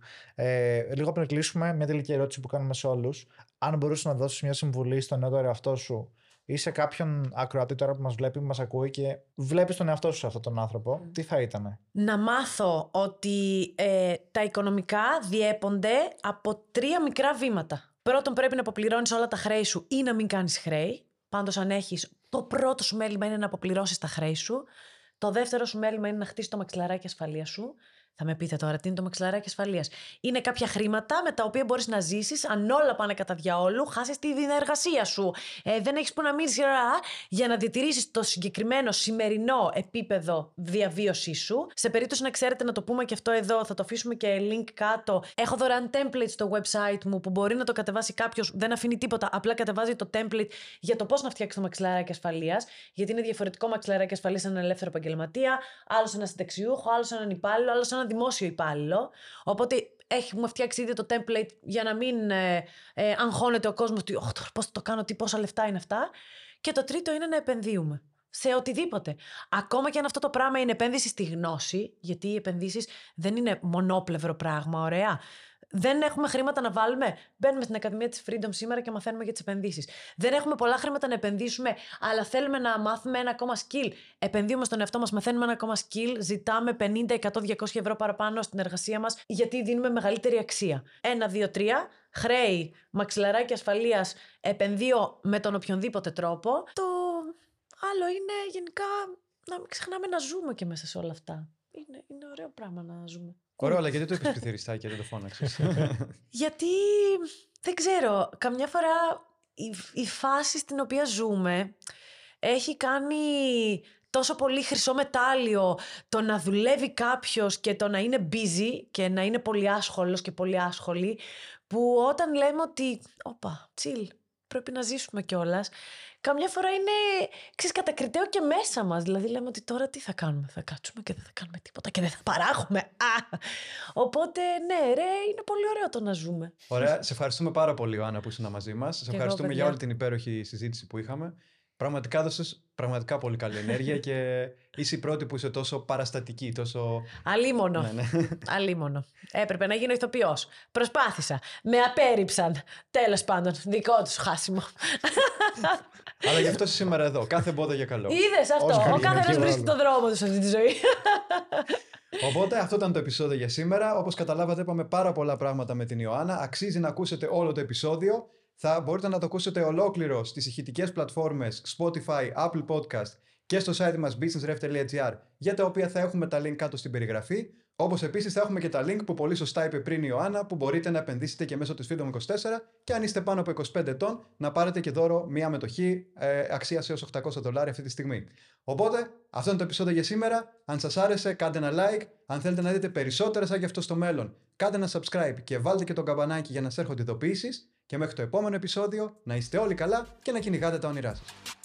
Ε, λίγο πριν κλείσουμε, μια τελική ερώτηση που κάνουμε σε όλους. Αν μπορούσες να δώσεις μια συμβουλή στον νεότερο εαυτό σου ή σε κάποιον ακροατή τώρα που μας βλέπει, που μας ακούει και βλέπεις τον εαυτό σου σε αυτόν τον άνθρωπο, τι θα ήτανε? Να μάθω ότι ε, τα οικονομικά διέπονται από τρία μικρά βήματα. Πρώτον, πρέπει να αποπληρώνεις όλα τα χρέη σου ή να μην κάνεις χρέη. Πάντως, αν έχεις, το πρώτο σου μέλημα είναι να αποπληρώσεις τα χρέη σου. Το δεύτερο σου μέλημα είναι να χτίσεις το μαξιλαράκι ασφαλείας σου. Θα με πείτε τώρα, τι είναι το μαξιλαράκι ασφαλείας? Είναι κάποια χρήματα με τα οποία μπορείς να ζήσεις αν όλα πάνε κατά διαόλου, χάσεις τη εργασία σου. Ε, δεν έχεις που να μείνεις για να διατηρήσεις το συγκεκριμένο σημερινό επίπεδο διαβίωσής σου. Σε περίπτωση να ξέρετε, να το πούμε και αυτό εδώ, θα το αφήσουμε και link κάτω. Έχω δωρεάν template στο website μου που μπορεί να το κατεβάσει κάποιος, δεν αφήνει τίποτα, απλά κατεβάζει το template για το πώς να φτιάξει το μαξιλαράκι ασφαλείας. Γιατί είναι διαφορετικό μαξιλαράκι ασφαλείας σε έναν ελεύθερο επαγγελματία, άλλο σε έναν συνταξιούχο, άλλο σε έναν υπάλληλο, άλλο σε έναν δημόσιο υπάλληλο. Οπότε έχουμε φτιάξει ήδη το template για να μην ε, ε, αγχώνεται ο κόσμος ότι oh, τώρα πώς το κάνω, τι, πόσα λεφτά είναι αυτά. Και το τρίτο είναι να επενδύουμε σε οτιδήποτε. Ακόμα και αν αυτό το πράγμα είναι επένδυση στη γνώση, γιατί οι επενδύσεις δεν είναι μονόπλευρο πράγμα, ωραία. Δεν έχουμε χρήματα να βάλουμε. Μπαίνουμε στην Ακαδημία της Freedom σήμερα και μαθαίνουμε για τις επενδύσεις. Δεν έχουμε πολλά χρήματα να επενδύσουμε, αλλά θέλουμε να μάθουμε ένα ακόμα skill. Επενδύουμε στον εαυτό μας, μαθαίνουμε ένα ακόμα skill, ζητάμε πενήντα, εκατό, διακόσια ευρώ παραπάνω στην εργασία μας, γιατί δίνουμε μεγαλύτερη αξία. Ένα, δύο, τρία. Χρέη, μαξιλαράκι ασφαλείας, επενδύω με τον οποιονδήποτε τρόπο. Το άλλο είναι γενικά να μην ξεχνάμε να ζούμε και μέσα σε όλα αυτά. Είναι, είναι ωραίο πράγμα να ζούμε. Ωραίο, αλλά γιατί το είπες πιθυριστάκι, δεν το φώναξες? Γιατί, δεν ξέρω, καμιά φορά η, η φάση στην οποία ζούμε έχει κάνει τόσο πολύ χρυσό μετάλλιο το να δουλεύει κάποιος και το να είναι busy και να είναι πολύ άσχολος και πολύ άσχολη, που όταν λέμε ότι, όπα, chill, πρέπει να ζήσουμε κιόλας, καμιά φορά είναι, ξέρεις, κατακριτέο και μέσα μας. Δηλαδή λέμε ότι τώρα τι θα κάνουμε, θα κάτσουμε και δεν θα κάνουμε τίποτα και δεν θα παράγουμε. Α! Οπότε ναι ρε, είναι πολύ ωραίο το να ζούμε. Ωραία, σε ευχαριστούμε πάρα πολύ Ιωάννα που ήσουν μαζί μας. Σε ευχαριστούμε εγώ, για όλη την υπέροχη συζήτηση που είχαμε. Πραγματικά έδωσες πραγματικά πολύ καλή ενέργεια και είσαι η πρώτη που είσαι τόσο παραστατική, τόσο... Αλίμονο. Ναι, ναι. Αλίμονο. Έπρεπε να γίνω ηθοποιός. Προσπάθησα. Με απέρριψαν. Τέλος πάντων, δικό τους χάσιμο. Αλλά γι' αυτό είσαι σήμερα εδώ. Κάθε εμπόδιο για καλό. Είδες αυτό. Ο καθένας βρίσκει τον δρόμο του σε αυτή τη ζωή. Οπότε αυτό ήταν το επεισόδιο για σήμερα. Όπως καταλάβατε, είπαμε πάρα πολλά πράγματα με την Ιωάννα. Αξίζει να ακούσετε όλο το επεισόδιο. Θα μπορείτε να το ακούσετε ολόκληρο στις ηχητικές πλατφόρμες Spotify, Apple Podcast και στο site μας businessref τελεία gr, για τα οποία θα έχουμε τα link κάτω στην περιγραφή. Όπως επίσης θα έχουμε και τα link που πολύ σωστά είπε πριν η Ιωάννα, που μπορείτε να επενδύσετε και μέσω της Freedom είκοσι τέσσερα και αν είστε πάνω από είκοσι πέντε ετών να πάρετε και δώρο μία μετοχή ε, αξίας έως οκτακόσια δολάρια αυτή τη στιγμή. Οπότε αυτό είναι το επεισόδιο για σήμερα. Αν σας άρεσε, κάντε ένα like. Αν θέλετε να δείτε περισσότερα σαν γι' αυτό στο μέλλον, κάντε ένα subscribe και βάλτε και το καμπανάκι για να σας έρχονται ειδοποιήσεις. Και μέχρι το επόμενο επεισόδιο να είστε όλοι καλά και να κυνηγάτε τα όνειρά σας.